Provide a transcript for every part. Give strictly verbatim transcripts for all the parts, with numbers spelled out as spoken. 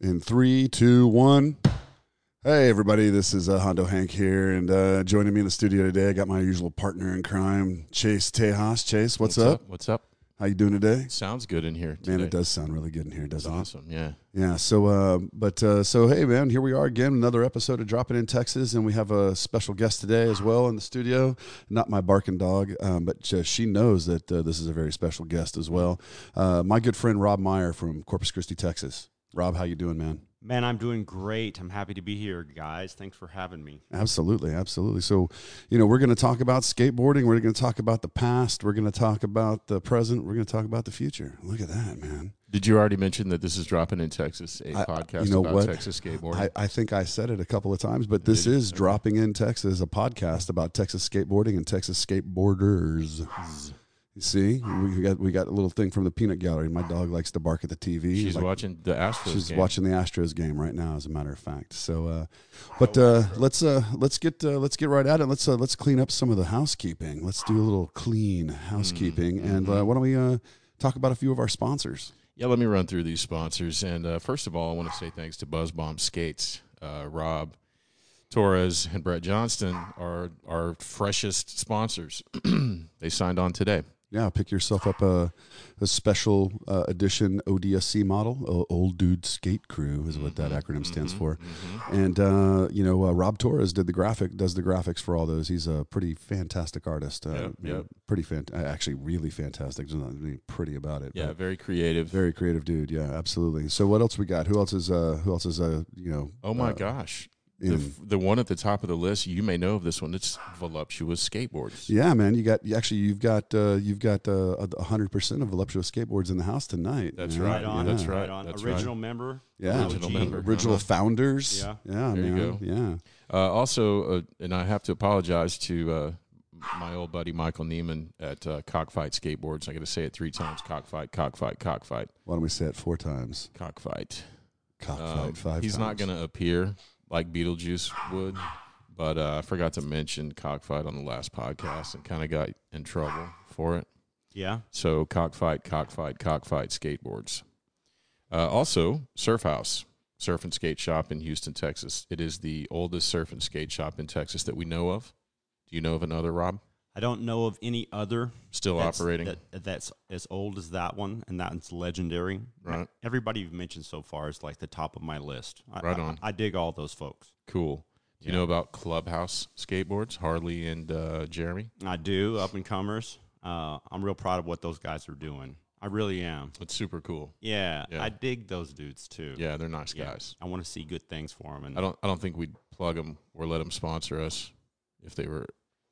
In three, two, one. Hey, everybody. This is uh, Hondo Hank here, and uh, joining me in the studio today, I got my usual partner in crime, Chase Tejas. Chase, what's, what's up? up? What's up? How you doing today? Sounds good in here today. Man, it does sound really good in here, doesn't That's it? awesome, yeah. Yeah, so, uh, but, uh, so, hey, man, here we are again, another episode of Dropping in Texas, and we have a special guest today as well in the studio. Not my barking dog, um, but uh, she knows that uh, this is a very special guest as well. Uh, my good friend Rob Meyer from Corpus Christi, Texas. Rob, how you doing, man? Man, I'm doing great. I'm happy to be here, guys. Thanks for having me. Absolutely, absolutely. So, you know, we're going to talk about skateboarding. We're going to talk about the past. We're going to talk about the present. We're going to talk about the future. Look at that, man. Did you already mention that this is Dropping in Texas, a I, podcast you know about what? Texas skateboarding? I, I think I said it a couple of times, but this Did you? is Okay. Dropping in Texas, a podcast about Texas skateboarding and Texas skateboarders. You see, we got we got a little thing from the peanut gallery. My dog likes to bark at the T V. She's like, watching the Astros She's game. watching the Astros game right now, as a matter of fact. So, uh, but uh, let's uh, let's get uh, let's get right at it. Let's uh, let's clean up some of the housekeeping. Let's do a little clean housekeeping, Mm-hmm. and uh, why don't we uh, talk about a few of our sponsors? Yeah, let me run through these sponsors. And uh, first of all, I want to say thanks to Buzz Bomb Skates. Uh, Rob Torres and Brett Johnston are our freshest sponsors. They signed on today. Yeah, pick yourself up a, a special uh, edition O D S C model. O- Old Dude Skate Crew is what that acronym stands Mhm, for. mhm. And uh, you know, uh, Rob Torres did the graphic, does the graphics for all those. He's a pretty fantastic artist. Uh, Yep, you know, yep. pretty fant- uh, actually really fantastic. There's nothing pretty about it. Yeah, but very creative. very creative dude. Yeah, absolutely. So what else we got? Who else is? Uh, who else is? Uh, you know. oh, my uh, gosh. The, in- the one at the top of the list, you may know of this one. It's Voluptuous Skateboards. Yeah, man. You got you actually you've got uh, you've got uh, a hundred percent of voluptuous skateboards in the house tonight. That's man. right. Right on. That's Yeah. right. on. That's Original member. Yeah, Original O G. member. Original Uh-huh. Yeah. founders. Yeah, There man. you go. Yeah. Uh, also, uh, and I have to apologize to uh, my old buddy Michael Neiman at uh, Cockfight Skateboards. I got to say it three times: Cockfight, Cockfight, Cockfight, Why don't we say it four times? Cockfight. Cockfight Um, five he's times. not going to appear like Beetlejuice would, but uh, I forgot to mention Cockfight on the last podcast and kind of got in trouble for it. Yeah. So Cockfight, Cockfight, Cockfight Skateboards. Uh, also, Surf House, surf and skate shop in Houston, Texas. It is the oldest surf and skate shop in Texas that we know of. Do you know of another, Rob? I don't know of any other Still that's, operating? that, that's as old as that one, and that's legendary. Right. Everybody you've mentioned so far is like the top of my list. I, Right I- on. I, dig all those folks. Cool. Do you Yeah. know about Clubhouse Skateboards, Harley and uh, Jeremy? I do, up and comers. Uh, I'm real proud of what those guys are doing. I really am. It's super cool. Yeah, Yeah. I dig those dudes too. Yeah, they're nice Yeah. guys. I want to see good things for them. And I don't. I don't think we'd plug them or let them sponsor us if they were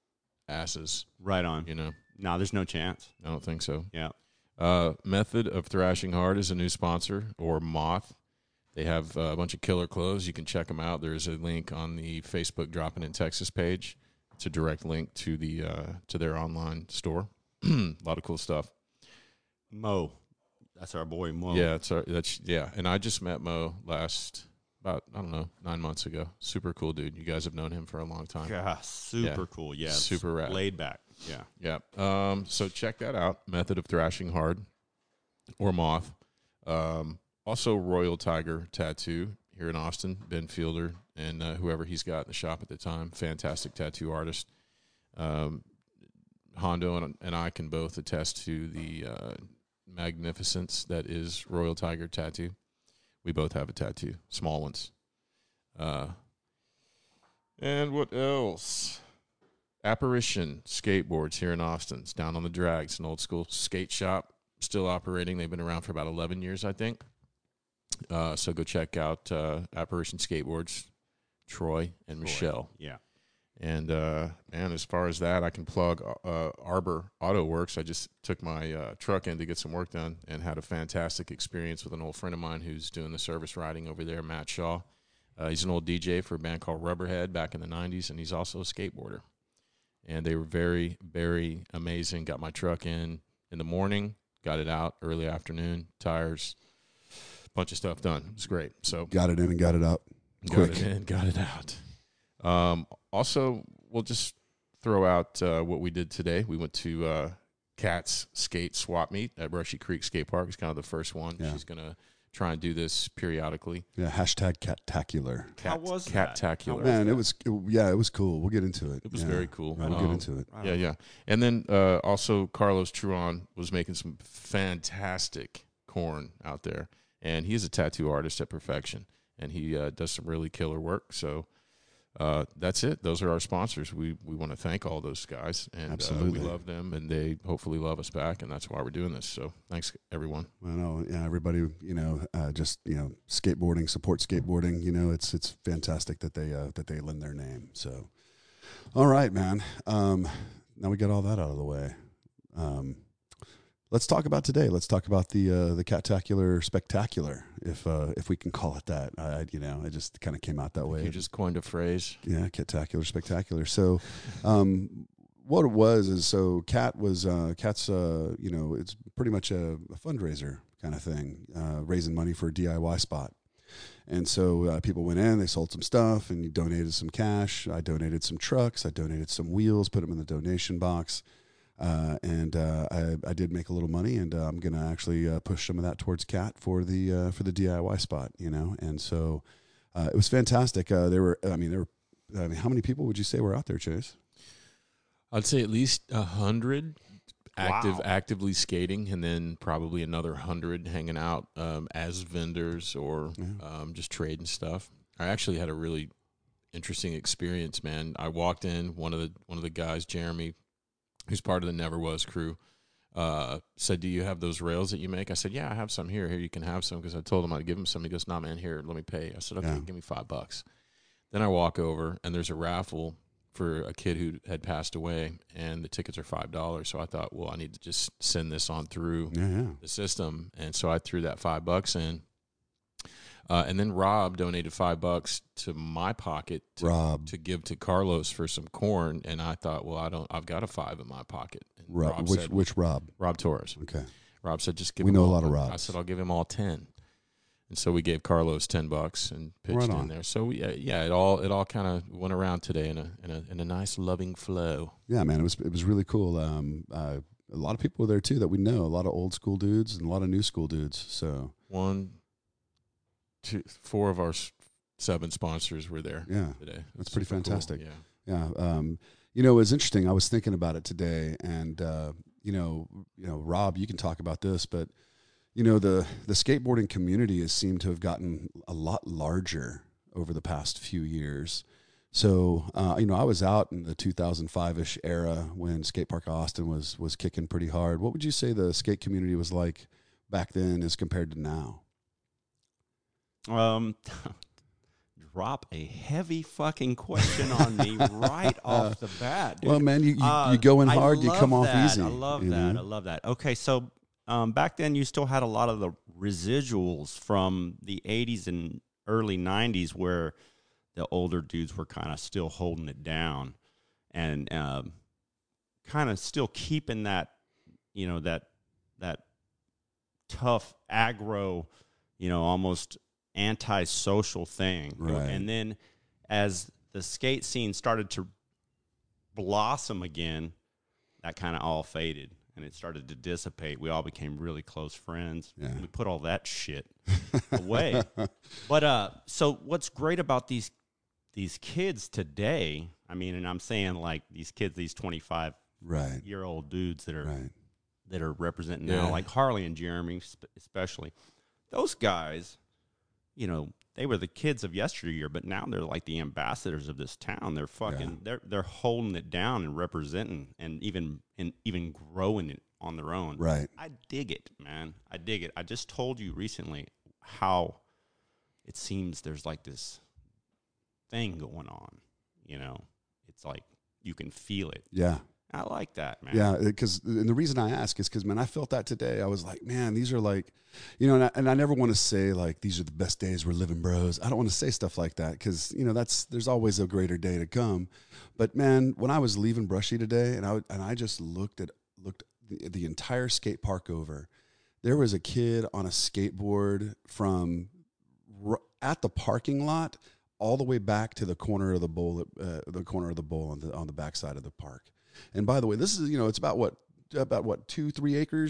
asses. right on. You know, No, there's no chance. I don't think so. Yeah. Uh, Method of Thrashing Hard is a new sponsor, or Moth. They have uh, a bunch of killer clothes. You can check them out. There's a link on the Facebook Dropping in Texas page. It's a direct link to the uh, to their online store. A lot of cool stuff. Mo. That's our boy Mo. Yeah, it's our, that's yeah. And I just met Mo last about I don't know nine months ago. Super cool dude. You guys have known him for a long time. Yeah, super Yeah. cool. Yeah. Super rad. Laid back. Yeah. Yeah. Um, so check that out. Method of Thrashing Hard or Moth. Um, also Royal Tiger Tattoo here in Austin. Ben Fielder and uh, whoever he's got in the shop at the time. Fantastic tattoo artist. Um, Hondo and, and I can both attest to the uh, magnificence that is Royal Tiger Tattoo. We both have a tattoo. Small ones. Uh, and what else? Apparition Skateboards here in Austin. It's down on the drag. It's an old school skate shop, still operating. They've been around for about eleven years, I think. Uh, so go check out uh, Apparition Skateboards, Troy and Boy. Michelle. Yeah. And, uh, man, as far as that, I can plug uh, Arbor Auto Works. I just took my uh, truck in to get some work done and had a fantastic experience with an old friend of mine who's doing the service riding over there, Matt Shaw. Uh, he's an old D J for a band called Rubberhead back in the nineties, and he's also a skateboarder. And they were very, very amazing. Got my truck in in the morning, got it out early afternoon, tires, bunch of stuff done. It was great. So Got it in and got it out. got Quick. it in, got it out. Um, also, we'll just throw out uh, what we did today. We went to uh, Kat's Skate Swap Meet at Brushy Creek Skate Park. It's kind of the first one. Yeah. She's going to try and do this periodically. Yeah, hashtag Cat-tacular. Cat, How was that? Cat-tacular. How Man, it was it, yeah, it was cool. We'll get into it. It was Yeah. very cool. Right, we'll Um, get into it. Yeah, yeah. And then uh, also Carlos Truon was making some fantastic corn out there. And he's a tattoo artist at perfection. And he uh, does some really killer work. So uh, that's it. Those are our sponsors. We we want to thank all those guys. And Absolutely. Uh, we love them, and they hopefully love us back. And that's why we're doing this. So thanks, everyone. I know, yeah, everybody, you know, uh, just you know, skateboarding, support skateboarding. You know, it's it's fantastic that they uh, that they lend their name. So, all right, man. Um, now we got all that out of the way. Um, let's talk about today. Let's talk about the uh, the Cat-tacular Spectacular, if uh, if we can call it that. I, you know, it just kind of came out that way. You just coined a phrase. Yeah, Cat-tacular Spectacular. So, um, what it was is so Cat was uh, Cat's uh, you know, it's pretty much a, a fundraiser kind of thing, uh, raising money for a D I Y spot. And so uh, people went in, they sold some stuff, and you donated some cash. I donated some trucks. I donated some wheels, put them in the donation box. Uh, and uh, I, I did make a little money, and uh, I'm gonna actually uh, push some of that towards Cat for the uh, for the D I Y spot, you know. And so uh, it was fantastic. Uh, there were, I mean, there were, I mean, how many people would you say were out there, Chase? I'd say at least a hundred active, Wow. actively skating, and then probably another hundred hanging out um, as vendors or Yeah. um, just trading stuff. I actually had a really interesting experience, man. I walked in, one of the one of the guys, Jeremy, who's part of the Never Was crew, uh, said, "Do you have those rails that you make?" I said, "Yeah, I have some here. Here, you can have some," because I told him I'd give him some. He goes, "Nah, man, here, let me pay." I said, "Okay, Yeah. give me five bucks." Then I walk over, and there's a raffle for a kid who had passed away, and the tickets are five dollars. So I thought, well, I need to just send this on through Yeah, yeah. the system. And so I threw that five bucks in. Uh, and then Rob donated five bucks to my pocket to, Rob. to give to Carlos for some corn. And I thought, well, I don't, I've got a five in my pocket. And Rob, Rob which said, which Rob? Rob Torres. Okay. Rob said, just give We him know a all- lot of I Robs. said, I'll give him all ten. And so we gave Carlos ten bucks and pitched Right in on. there. So we, uh, yeah, it all it all kind of went around today in a in a in a nice loving flow. Yeah, man, it was it was really cool. Um, uh, a lot of people were there too that we know. A lot of old school dudes and a lot of new school dudes. So One, two, four of our s- seven sponsors were there yeah, today. That's pretty super cool. fantastic. Yeah. yeah. Um, you know, it was interesting. I was thinking about it today, and uh, you know, you know, Rob, you can talk about this, but you know, the the skateboarding community has seemed to have gotten a lot larger over the past few years. So, uh, you know, I was out in the two thousand five-ish era when Skate Park Austin was was kicking pretty hard. What would you say the skate community was like back then as compared to now? Um, drop a heavy fucking question on me right off the bat, dude. Well, man, you you, Uh, you go in I hard, you love come off that. easy. I love you that. know? I love that. Okay, so um, back then you still had a lot of the residuals from the eighties and early nineties where the older dudes were kind of still holding it down and um, kind of still keeping that, you know, that that tough aggro, you know, almost anti-social thing. Right. And then as the skate scene started to blossom again, that kind of all faded and it started to dissipate. We all became really close friends. Yeah. We put all that shit away. But uh, so what's great about these these kids today, I mean, and I'm saying like these kids, these twenty-five Right, year old dudes that are right. that are representing Yeah. now, like Harley and Jeremy sp- especially, those guys, you know, they were the kids of yesteryear, but now they're like the ambassadors of this town. They're fucking, Yeah. they're they're holding it down and representing, and even and even growing it on their own. Right. I dig it, man. I dig it. I just told you recently how it seems there's like this thing going on. You know, it's like you can feel it. Yeah. I like that, man. Yeah, because and the reason I ask is because man, I felt that today. I was like, man, these are like, you know, and I, and I never want to say like these are the best days we're living, bros. I don't want to say stuff like that because you know that's there's always a greater day to come. But man, when I was leaving Brushy today, and I would, and I just looked at looked the, the entire skate park over, there was a kid on a skateboard from r- at the parking lot all the way back to the corner of the bowl, uh, the corner of the bowl on the on the backside of the park. And by the way, this is, you know, it's about what, about what, two, three acres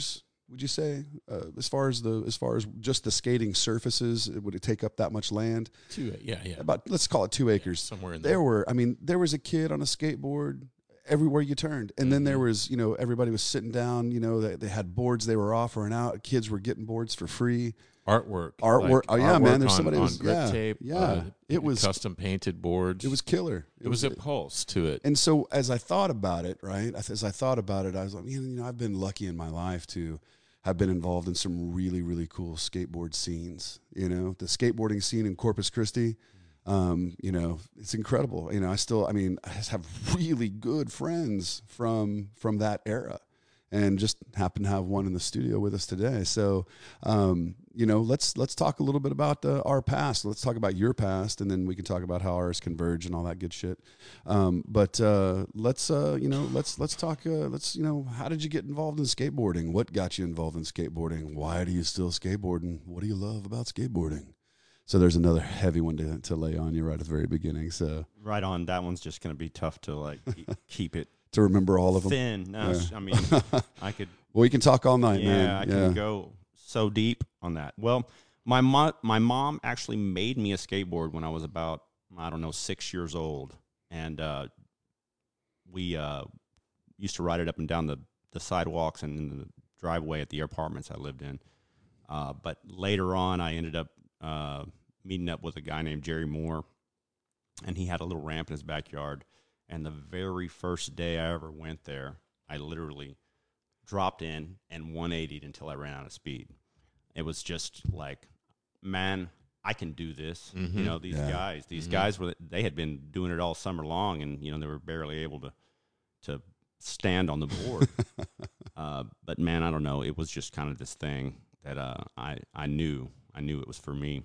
Would you say, uh, as far as the as far as just the skating surfaces, would it take up that much land? Two, yeah, yeah. About let's call it two acres. Yeah, somewhere in there. there. There were, I mean, there was a kid on a skateboard everywhere you turned, and mm-hmm. then there was, you know, everybody was sitting down. You know, they, they had boards they were offering out. Kids were getting boards for free. Artwork, artwork. Like oh yeah, artwork man. There's on, somebody on was grip yeah, tape. Yeah, uh, it was custom painted boards. It was killer. It, it was, was a pulse to it. And so as I thought about it, right, as I thought about it, I was like, you know, I've been lucky in my life to have been involved in some really, really cool skateboard scenes. You know, the skateboarding scene in Corpus Christi. Um, you know, it's incredible. You know, I still, I mean, I just have really good friends from from that era. And just happen to have one in the studio with us today. So, um, you know, let's let's talk a little bit about uh, our past. Let's talk about your past, and then we can talk about how ours converge and all that good shit. Um, but uh, let's uh, you know let's let's talk. Uh, let's you know how did you get involved in skateboarding? What got you involved in skateboarding? Why do you still skateboard? And what do you love about skateboarding? So there's another heavy one to to lay on you right at the very beginning. So right on, that one's just going to be tough to like keep it. To remember all of them. Thin. No, yeah. I mean, I could. Well, we can talk all night, yeah, man. I yeah, can go so deep on that. Well, my mom, my mom actually made me a skateboard when I was about, I don't know, six years old, and uh, we uh, used to ride it up and down the, the sidewalks and in the driveway at the apartments I lived in. Uh, but later on, I ended up uh, meeting up with a guy named Jerry Moore, and he had a little ramp in his backyard. And the very first day I ever went there, I literally dropped in and one eightied until I ran out of speed. It was just like, man, I can do this. Mm-hmm. You know, these yeah. guys, these mm-hmm. guys were, they had been doing it all summer long, and you know they were barely able to to stand on the board. uh, but man, I don't know. It was just kind of this thing that uh, I I knew I knew it was for me.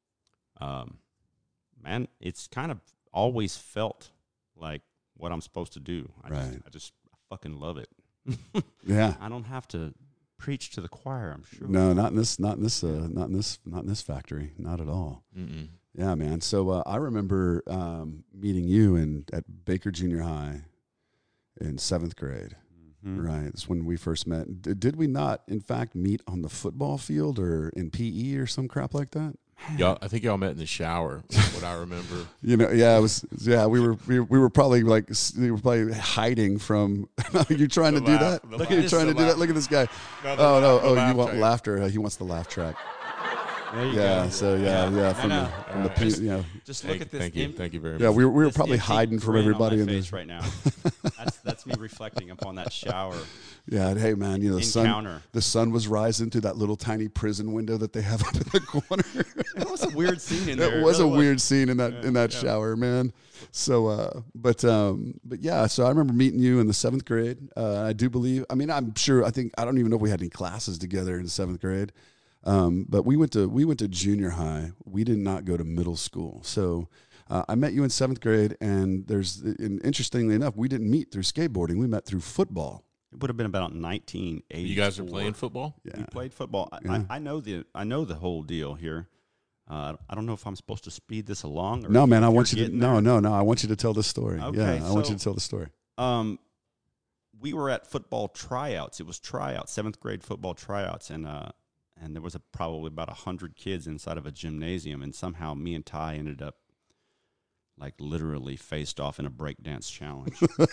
Um, man, it's kind of always felt like what I'm supposed to do. I right. just, I just I fucking love it. Yeah. I don't have to preach to the choir, I'm sure. No, not in this, not in this, uh, not in this, not in this factory. Not at all. Mm-mm. Yeah, man. So uh, I remember um, meeting you in at Baker Junior High in seventh grade. Mm-hmm. Right. That's when we first met. D- did we not, in fact, meet on the football field or in P E or some crap like that? Y'all, I think y'all met in the shower. What I remember, you know, yeah, it was, yeah, we were, we, we were probably like, we were probably hiding from. You're trying the to laugh, do that. Look, you're trying to do laugh. that. Look at this guy. No, oh no, laugh, oh, laugh you want track. laughter? Uh, he wants the laugh track. There you yeah. go. So yeah, yeah, yeah from the, from the, just, you know, just thank, look at this. Thank you, imp- thank you very much. Yeah, we were, we were this probably hiding from everybody on my in face this right now. That's that's me reflecting upon that shower. Yeah, hey man, you know the encounter. sun, the sun was rising through that little tiny prison window that they have up in the corner. It was a weird scene in there. It was it really a was. weird scene in that yeah, in that yeah. shower, man. So, uh, but um, but yeah, so I remember meeting you in the seventh grade. Uh, I do believe. I mean, I'm sure. I think I don't even know if we had any classes together in the seventh grade. Um, but we went to we went to junior high. We did not go to middle school. So uh, I met you in seventh grade, and there's and interestingly enough, we didn't meet through skateboarding. We met through football. It would have been about nineteen eighty. You guys are playing football? Yeah, we played football. I, yeah. I, I know the I know the whole deal here. Uh, I don't know if I'm supposed to speed this along. Or no, man, I you're want you to. No, there. no, no. I want you to tell the story. Okay, yeah, I so, want you to tell the story. Um, we were at football tryouts. It was tryouts, seventh grade football tryouts, and uh, and there was a, probably about a hundred kids inside of a gymnasium, and somehow me and Ty ended up like literally faced off in a breakdance challenge.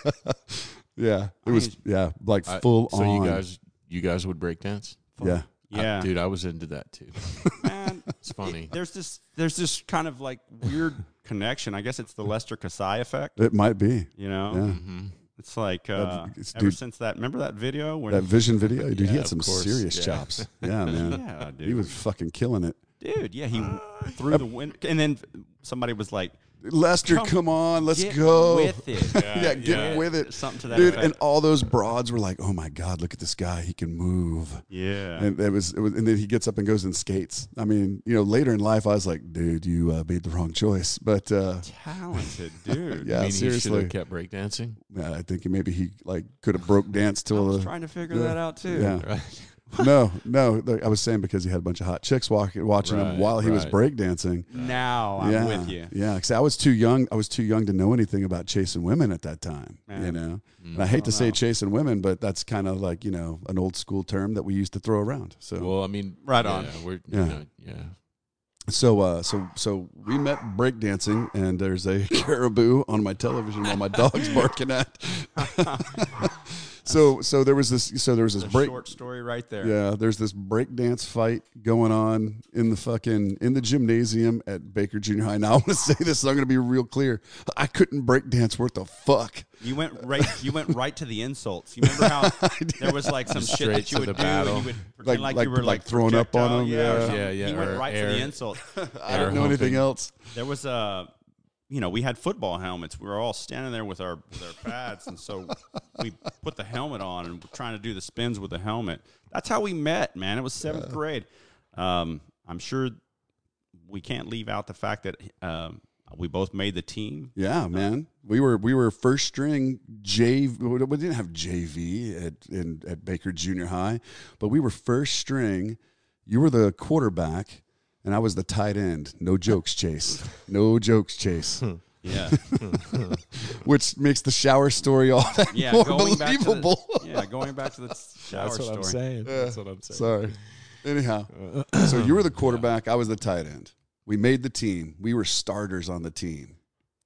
Yeah, it I was. mean, Yeah, like I, full so on. you guys, you guys would break dance? Yeah, yeah, I, dude, I was into that too. man, It's funny. there's this there's this kind of like weird connection. I guess it's the Lester Kasai effect. it might be. You know, Yeah. Mm-hmm. it's like uh, it's- ever dude, since that. Remember that video when That Vision video, dude. he Yeah, had of some course, serious yeah. chops. Yeah, man. yeah, dude. He was fucking killing it. Dude, yeah, he threw the wind, and then somebody was like, Lester, come, Come on, let's "Get go. with it." Yeah, yeah, get yeah. with it. Something to that Dude, effect. and all those broads were like, "Oh my god, look at this guy! He can move." Yeah, And it was, it was, and then he gets up and goes and skates. I mean, you know, later in life, I was like, "Dude, you uh, made the wrong choice." But uh, talented dude. yeah, I mean, he should seriously, have kept breakdancing. yeah, I think maybe he like could have broke dance I till was the trying to figure yeah. that out too. yeah. Right? no, no. Look, I was saying because he had a bunch of hot chicks walking, watching Right, him while he was right. breakdancing. Now I'm yeah, with you. Yeah, because I was too young. I was too young to know anything about chasing women at that time. Man. You know, Mm. and I hate to say know. chasing women, but that's kind of like you know an old school term that we used to throw around. So, Well, I mean, Right yeah, on. We're, Yeah. You know, yeah. so, uh, so, so we met breakdancing, and there's a caribou on my television while my dog's barking at. so, so there was this. So there was this It's a break. short story right there. Yeah, there's this breakdance fight going on in the fucking in the gymnasium at Baker Junior High. Now I want to say this, so I'm going to be real clear. I couldn't breakdance worth the fuck. You went right. You went right to the insults. You remember how there was like some shit Straight that you to would the do, battle. and you would pretend Like- like, you like- were like like throwing up on projectile, them, Yeah, yeah. or something. Yeah, yeah, He went or right air- to the insult. I Air didn't know anything humping. else. There was a, you know, we had football helmets. We were all standing there with our with our pads, and so we put the helmet on and we're trying to do the spins with the helmet. That's how we met, man. It was seventh grade. Um, I'm sure we can't leave out the fact that um, we both made the team. Yeah, man. We were we were first string J V. We didn't have J V at in, at Baker Junior High, but we were first string. You were the quarterback, and I was the tight end. No jokes, Chase. No jokes, Chase. Yeah, Which makes the shower story all that yeah. more Going back to believable. the, yeah, going back to the shower That's what story. I'm saying. That's what I'm saying. Sorry. Anyhow, so you were the quarterback. I was the tight end. We made the team. We were starters on the team.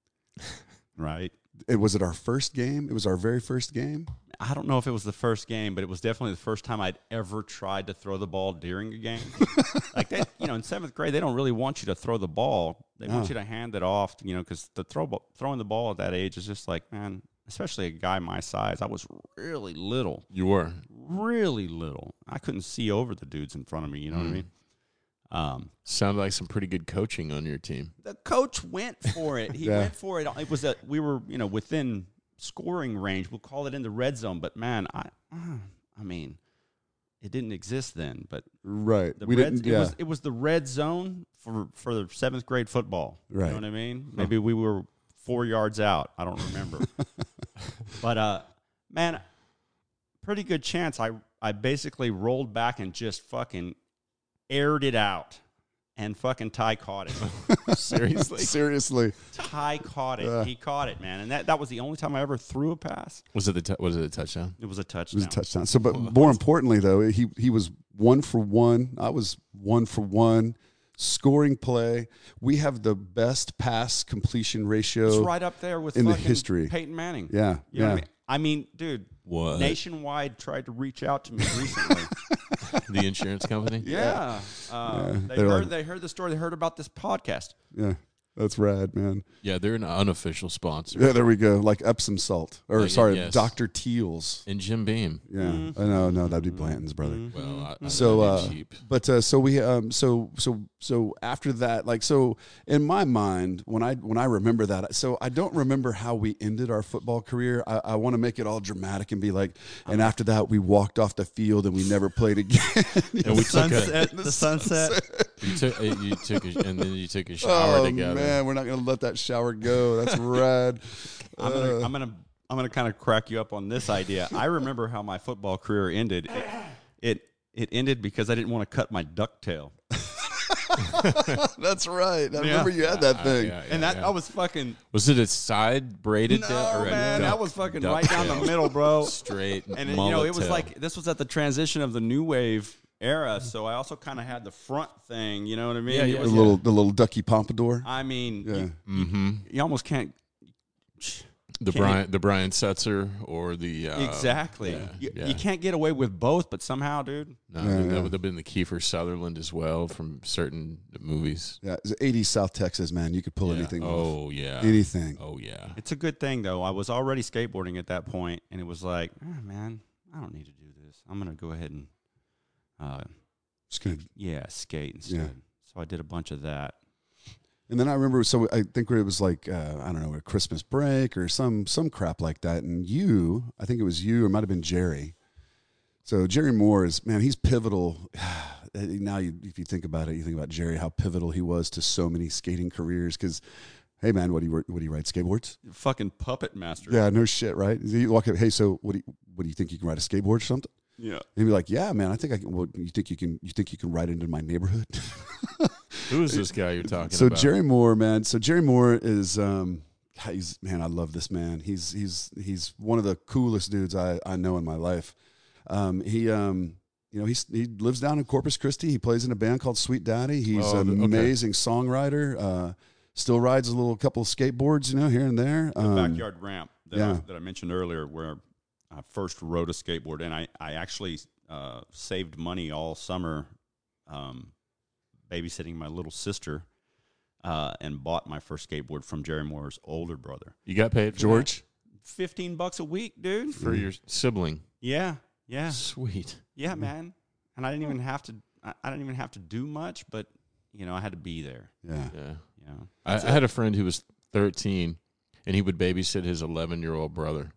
Right. It was it our first game? It was our very first game. I don't know if it was the first game, but it was definitely the first time I'd ever tried to throw the ball during a game. Like they, you know, in seventh grade, they don't really want you to throw the ball. They No. want you to hand it off, you know, because the throw ball, throwing the ball at that age is just like, man, especially a guy my size. I was really little, You were. really little. I couldn't see over the dudes in front of me. You know what I mean? Um, Sounded like some pretty good coaching on your team. the coach went for it. He Yeah. went for it. It was that we were, you know, within scoring range. We'll call it in the red zone. But man, I, I mean, it didn't exist then. But Right. the we red, didn't. it Yeah. was it was the red zone for for the seventh grade football. Right. You know what I mean? Maybe we were four yards out. I don't remember. But uh, man, pretty good chance. I I basically rolled back and just fucking aired it out, and fucking Ty caught it. Seriously? Seriously. Ty caught it. Uh. he caught it, man, and that, that was the only time I ever threw a pass. Was it the t- was it a touchdown? It was a It touchdown. was a touchdown. So, but more importantly, though, he he was one for one. I was one for one. Scoring play. We have the best pass completion ratio. It's right up there with in the fucking history. Peyton Manning. Yeah. You know yeah. what I mean? I mean, dude, What? Nationwide tried to reach out to me recently. The insurance company? yeah. Uh, Yeah, They they're heard like- they heard the story. They heard about this podcast. Yeah. That's rad, man. Yeah, they're an unofficial sponsor. Yeah, there we go. Like Epsom salt. Or, Uh, sorry, yes. Doctor Teal's. And Jim Beam. Yeah. Mm-hmm. I know. No, that'd be Blanton's brother. Well, I, I So, know uh, that'd be cheap. but uh, so we, um, so so so after that, like, so in my mind, when I when I remember that, so I don't remember how we ended our football career. I, I want to make it all dramatic and be like, and after that, we walked off the field and we never played again. And we took a, the sunset. you took, uh, you took a, and then you took a shower oh together. man, we're not gonna let that shower go. That's rad. I'm gonna, I'm gonna, I'm gonna kind of crack you up on this idea. I remember how my football career ended. It, it, it ended because I didn't want to cut my ducktail, That's right. I Yeah. remember you had that Uh, thing. yeah, yeah, and that yeah. I was fucking. Was it a side braided No, tail or a man, duck- that was fucking duck right down the tail? middle, bro. Straight And it, you mullet know, it was tail. like this was at the transition of the new wave era, so I also kind of had the front thing. You know what I mean? Yeah, It yeah, The was- little the little ducky pompadour. I mean, Yeah. you, Mhm. you almost can't. the can't- Brian the Brian Setzer or the uh, Exactly. yeah, you, yeah. you can't get away with both, but somehow, dude. No, Yeah, that yeah. would have been the Kiefer Sutherland as well from certain movies. Yeah, it's eighties South Texas, man. You could pull Yeah. anything off. Oh yeah. Anything. Oh yeah. It's a good thing, though. I was already skateboarding at that point, and it was like, oh, man, I don't need to do this. I'm going to go ahead and, uh, Just gonna yeah, skate instead. Yeah. So I did a bunch of that. And then I remember, so I think it was like uh, I don't know, a Christmas break or some some crap like that. And you, I think it was you, or it might have been Jerry. So Jerry Moore is man, he's pivotal. Now, you, if you think about it, you think about Jerry, how pivotal he was to so many skating careers. Because, hey man, what do you what do you ride skateboards? Fucking puppet master. Yeah, no shit, right? You walk up, hey, so what do you what do you think you can ride a skateboard or something? Yeah. And he'd be like, yeah, man, I think I can. Well, you think you can? You think you can ride into my neighborhood? Who is this guy you're talking so about? Jerry Moore, man. So Jerry Moore is, um, he's man. I love this man. He's he's he's one of the coolest dudes I, I know in my life. Um, he um, you know he's he lives down in Corpus Christi. He plays in a band called Sweet Daddy. He's Oh, an okay. amazing songwriter. Uh, still rides a little couple of skateboards, you know, here and there. The Um, backyard ramp that, yeah. I, that I mentioned earlier, where I first rode a skateboard, and I I actually uh, saved money all summer, um, babysitting my little sister, uh, and bought my first skateboard from Jerry Moore's older brother. You got paid for George. Fifteen bucks a week, dude. that? For your sibling. Yeah, yeah, Sweet. yeah, man. And I didn't even have to. I, I didn't even have to do much, but you know, I had to be there. Yeah. Yeah. You know, I, I had a friend who was thirteen, and he would babysit his eleven-year-old brother.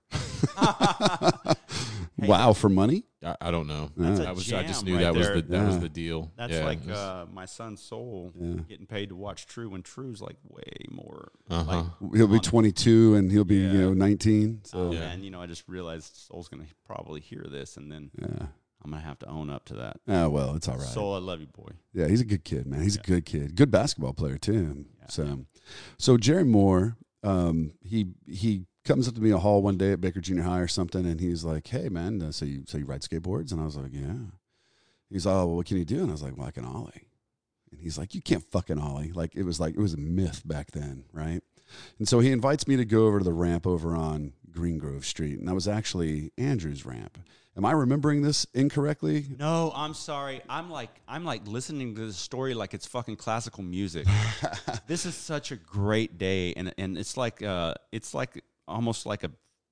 Wow, for money? I, I don't know. That's a I was. I just jam knew right that was there. the that was Yeah. the deal. that's Yeah, like it was- uh, my son's soul Yeah. getting paid to watch True, when True's like way more. Uh-huh. Like, He'll be on- twenty-two and he'll be, you Yeah. know, nineteen. So, Oh Yeah. man, you know, I just realized Soul's gonna probably hear this, and then yeah. I'm gonna have to own up to that. Oh, well, it's all right. Soul, I love you, boy. Yeah, he's a good kid, man. He's a good kid. Good basketball player, too. Yeah. So, so Jerry Moore, um, he he comes up to me in a hall one day at Baker Junior High or something, and he's like, hey, man, uh, so, you, so you ride skateboards? And I was like, yeah. He's like, oh, well, what can you do? And I was like, well, I can ollie. And he's like, you can't fucking ollie. Like, it was like, it was a myth back then, right? And so he invites me to go over to the ramp over on Green Grove Street, and that was actually Andrew's ramp. Am I remembering this incorrectly? No, I'm sorry. I'm like I'm like listening to this story like it's fucking classical music. This is such a great day, and and it's like uh it's like almost like a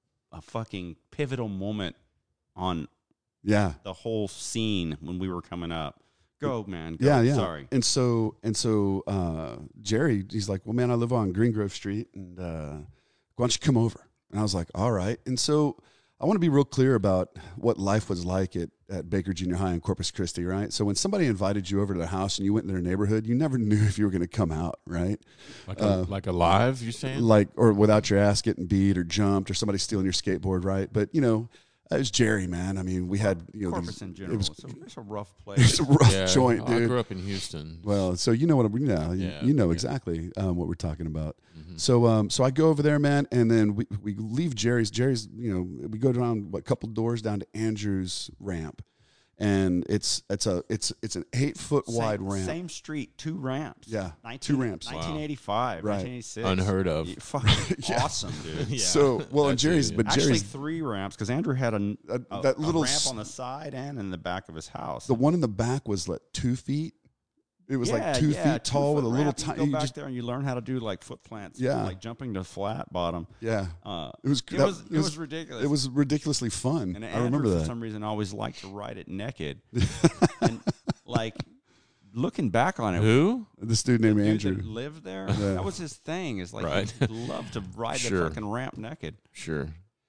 a fucking pivotal moment on Yeah. the whole scene when we were coming up. Go, man. Go. Yeah, yeah. Sorry. And so and so uh, Jerry, he's like, well, man, I live on Green Grove Street, and uh, why don't you come over? And I was like, all right. And so I want to be real clear about what life was like at, at Baker Junior High in Corpus Christi, right? So when somebody invited you over to their house and you went in their neighborhood, you never knew if you were going to come out, right? Like a, Uh, like alive, you're saying? Like, or without your ass getting beat or jumped or somebody stealing your skateboard, right? But, you know, it was Jerry, man. I mean, we had, you know, Corpus these- in general. it was, it's, a, it's a rough it was place. a rough Yeah, joint, I dude. grew up in Houston. Well, so you know what I'm, yeah, you, Yeah, you know yeah. exactly um, what we're talking about. Mhm. So, um, so I go over there, man, and then we, we leave Jerry's. Jerry's, you know, we go down what couple doors down to Andrew's ramp, and it's it's a it's it's an eight foot wide same, ramp. Same street, two ramps. Yeah, nineteen, two ramps. nineteen eighty-five, Right. nineteen eighty-six. Unheard of. Yeah, fucking Yeah. awesome, dude. Yeah. So, well, and That's Jerry's, it. but Actually, Jerry's three ramps because Andrew had a, uh, a, that a little ramp s- on the side and in the back of his house. the one in the back was like two feet. It was like Yeah, two yeah, feet tall with a two-foot little ramp. You tiny. go you back just- there and you learn how to do like foot plants. Yeah. like jumping to flat bottom. yeah, Uh, it was it that- was it was ridiculous. it was ridiculously fun. and I Andrew, remember for that. some reason, always liked to ride it naked. And like looking back on it, Who? This dude named dude Andrew. that lived there, Yeah. that was his thing. Is like Right. he'd love to ride Sure. the fucking ramp naked. Sure.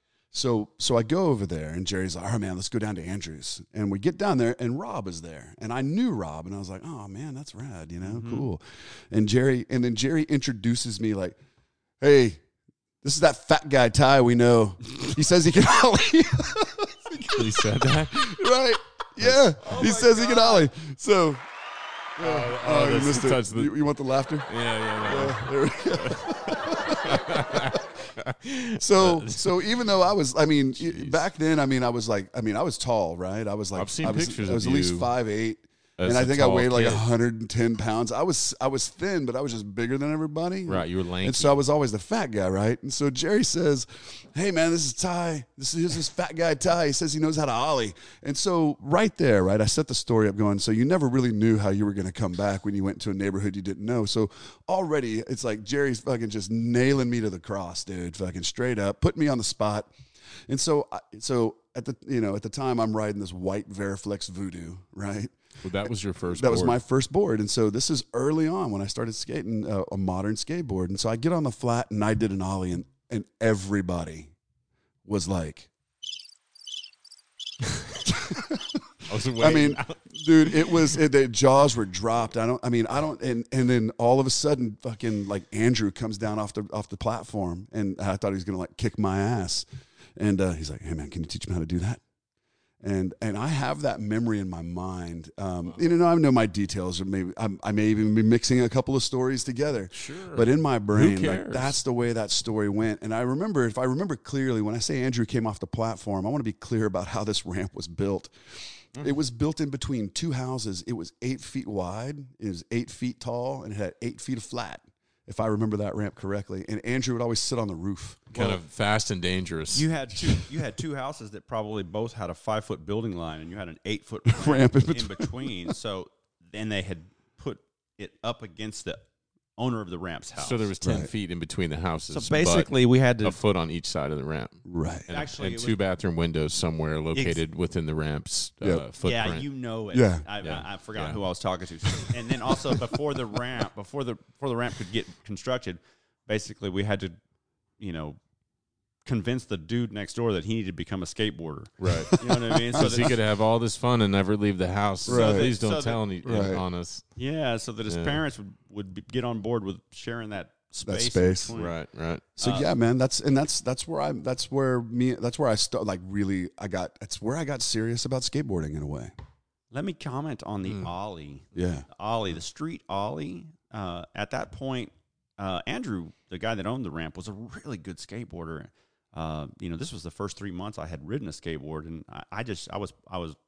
So so I go over there, and Jerry's like, all right, man, let's go down to Andrew's. And we get down there, and Rob is there. And I knew Rob, and I was like, oh, man, that's rad, you know, Mhm. cool. And Jerry, and then Jerry introduces me like, hey, this is that fat guy, Ty, we know. He says he can ollie. He said that? Right? Yeah. Oh he my says he can God. ollie. So, Oh, oh, oh, you that's- missed it. touch the- You, you want the laughter? Yeah, yeah, Yeah, there we go. So, so even though I was, I mean, Jeez. back then, I mean, I was like, I mean, I was tall, right? I was like, I've seen I was, pictures I was of at least you five eight, As and I a think I tall weighed like kid. one hundred ten pounds. I was, I was thin, but I was just bigger than everybody. Right, you were lanky. And so I was always the fat guy, right? And so Jerry says, hey, man, this is Ty. This is this fat guy, Ty. He says he knows how to ollie. And so right there, right, I set the story up going, so you never really knew how you were going to come back when you went to a neighborhood you didn't know. So already it's like Jerry's fucking just nailing me to the cross, dude, fucking straight up, putting me on the spot. And so, I- so at the, you know, at the time I'm riding this white Veriflex Voodoo, right? Well, that was your first That was board. my first board. And so this is early on when I started skating uh, a modern skateboard. And so I get on the flat and I did an ollie, and, and everybody was like, I was I waiting. mean, dude, it was, it, the jaws were dropped. I don't, I mean, I don't, and, and then all of a sudden fucking like Andrew comes down off the, off the platform, and I thought he was going to like kick my ass. And uh, he's like, hey man, can you teach me how to do that? And and I have that memory in my mind. Um, you know, I know my details, or maybe I'm, I may even be mixing a couple of stories together. Sure. But in my brain, like, cares? that's the way that story went. And I remember, if I remember clearly, when I say Andrew came off the platform, I want to be clear about how this ramp was built. Mm. It was built in between two houses. It was eight feet wide. It was eight feet tall, and it had eight feet of flat, if I remember that ramp correctly. And Andrew would always sit on the roof. Kind Well, of fast and dangerous. You had two. You had two houses that probably both had a five foot building line, and you had an eight foot Ramp in in between. between. So then they had put it up against the owner of the ramp's house. so there was ten Right. feet in between the houses. So basically, we had but to. a foot on each side of the ramp. Right. And, Actually, and it two was- bathroom windows somewhere located within the ramp's uh, Yep. footprint. Yeah, you know it. Yeah. I, Yeah. I, I forgot Yeah. who I was talking to. And then also before the ramp, before the before the ramp could get constructed, basically we had to, you know, convince the dude next door that he needed to become a skateboarder. Right. You know what I mean? So Because he that, could have all this fun and never leave the house. Right. So please So don't that- tell any Right. on us. yeah, so that his Yeah. parents would, would be, get on board with sharing that space. in space. between. Right, right. So Uh, yeah, man, that's and that's that's where I that's where me that's where I start like really I got that's where I got serious about skateboarding in a way. Let me comment on the Mm. ollie. Yeah. The ollie, the street ollie. Uh, at that point, uh, Andrew, the guy that owned the ramp, was a really good skateboarder. Uh, you know, this was the first three months I had ridden a skateboard, and I, I just I was I was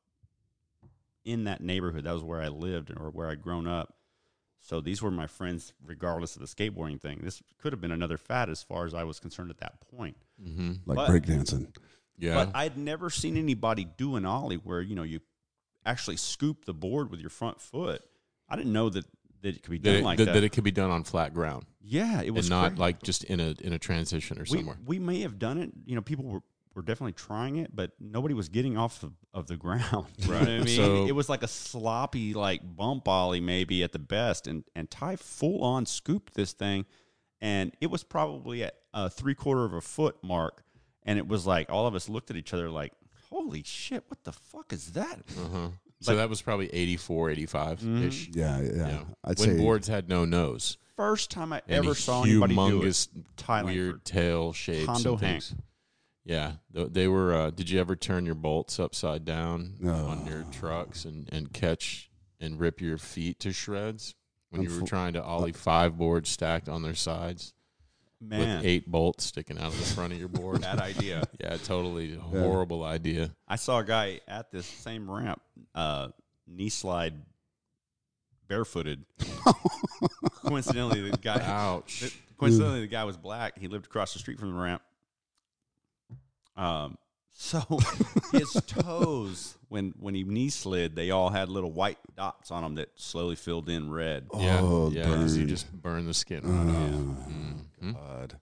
in that neighborhood. That was where I lived or where I'd grown up. So these were my friends, regardless of the skateboarding thing. This could have been another fad as far as I was concerned at that point. Mm-hmm. Like But- breakdancing. Yeah. But I'd never seen anybody do an ollie where, you know, you actually scoop the board with your front foot. I didn't know that, that it could be that, done it, like that, that. that it could be done on flat ground yeah, it was and not crazy. like just in a in a transition or we, somewhere. we may have done it. You know, people were, were definitely trying it, but nobody was getting off of, of the ground. You know Right. what I mean? So- it was like a sloppy, like bump ollie maybe at the best. And, and Ty full on scooped this thing. And it was probably at a three quarter of a foot mark. And it was like all of us looked at each other like, holy shit, what the fuck is that? Uh-huh. So that was probably eighty-four, eighty-five ish. Yeah, yeah. Yeah. I'd when say boards had no nose. First time I And ever saw anybody do it. humongous, Ty Langford. weird tail shapes Hondo and things. Yeah, th- they were. Uh, did you ever turn your bolts upside down No. on your trucks and, and catch and rip your feet to shreds when you were Unfo- trying to ollie five boards stacked on their sides Man, with eight bolts sticking out of the front of your board? bad idea. Yeah, totally horrible idea. I saw a guy at this same ramp, uh, knee slide, barefooted. Coincidentally, the guy. Ouch. Coincidentally, the guy was black. He lived across the street from the ramp. Um, so his toes, when when he knee slid, they all had little white dots on them that slowly filled in red. Yeah, Oh, yeah. 'cause You burned. just burn the skin. Oh, right off. Mhm. God.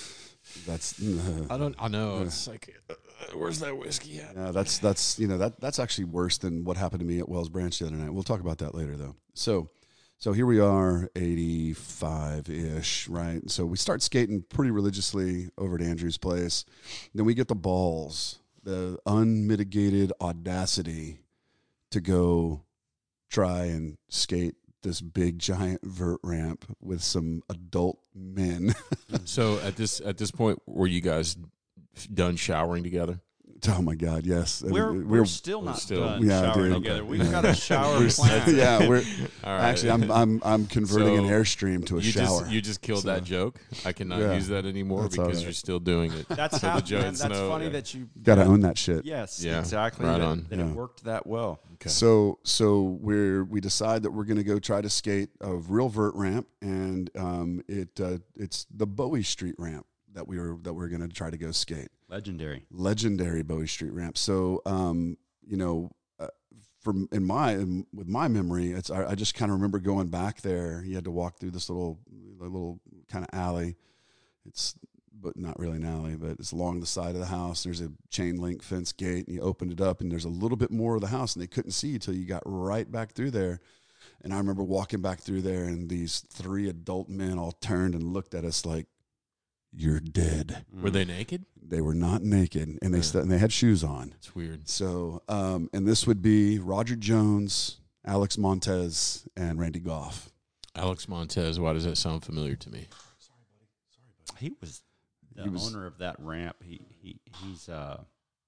That's uh, I don't. I know. It's like, uh, where's that whiskey at? yeah, that's that's you know that that's actually worse than what happened to me at Wells Branch the other night. We'll talk about that later though. So so here we are, eighty-five ish, right? So we start skating pretty religiously over at Andrew's place. Then we get the balls, the unmitigated audacity to go try and skate this big giant vert ramp with some adult men. So at this at this point, were you guys done showering together? Oh my God, yes. And We're, we- we're still not still- done Yeah, showering dude. together. Okay. We've got a shower We're- plan. yeah, we're All right. actually I'm I'm I'm converting an So airstream to a you shower. just you just killed So- that joke. I cannot Yeah. use that anymore That's all because right. you're still doing it. That's So how. the Joe man, and that's Snow, funny yeah. that you. Got to own that shit. Yes, Yeah, exactly. right that, on. That Yeah. it worked that well. Okay. So so we're we decide that we're going to go try to skate a real vert ramp, and um, it uh, it's the Bowie Street ramp that we were that we're going to try to go skate. Legendary. Legendary Bowie Street ramp. So um, you know, uh, from in my in, with my memory, it's I, I just kind of remember going back there. You had to walk through this little little kind of alley. It's but not really an alley, but it's along the side of the house. There's a chain link fence gate, and you opened it up, and there's a little bit more of the house, and they couldn't see you till you got right back through there. And I remember walking back through there, and these three adult men all turned and looked at us like, "You're dead." Were they naked? They were not naked, and they Yeah. st- and they had shoes on. It's weird. So, um, and this would be Roger Jones, Alex Montez, and Randy Goff. Alex Montez. Why does that sound familiar to me? He was the He was- owner of that ramp. He he he's uh,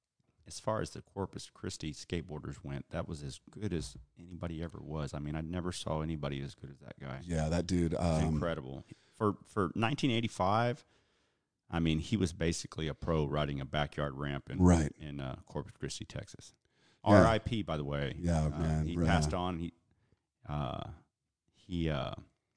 as far as the Corpus Christi skateboarders went, that was as good as anybody ever was. I mean, I never saw anybody as good as that guy. Yeah, that dude. It was Um, incredible. For for nineteen eighty-five, I mean, he was basically a pro riding a backyard ramp in Right. in uh, Corpus Christi, Texas. Yeah. R I P by the way. Yeah, Uh, man. He right. passed on. He uh, he uh,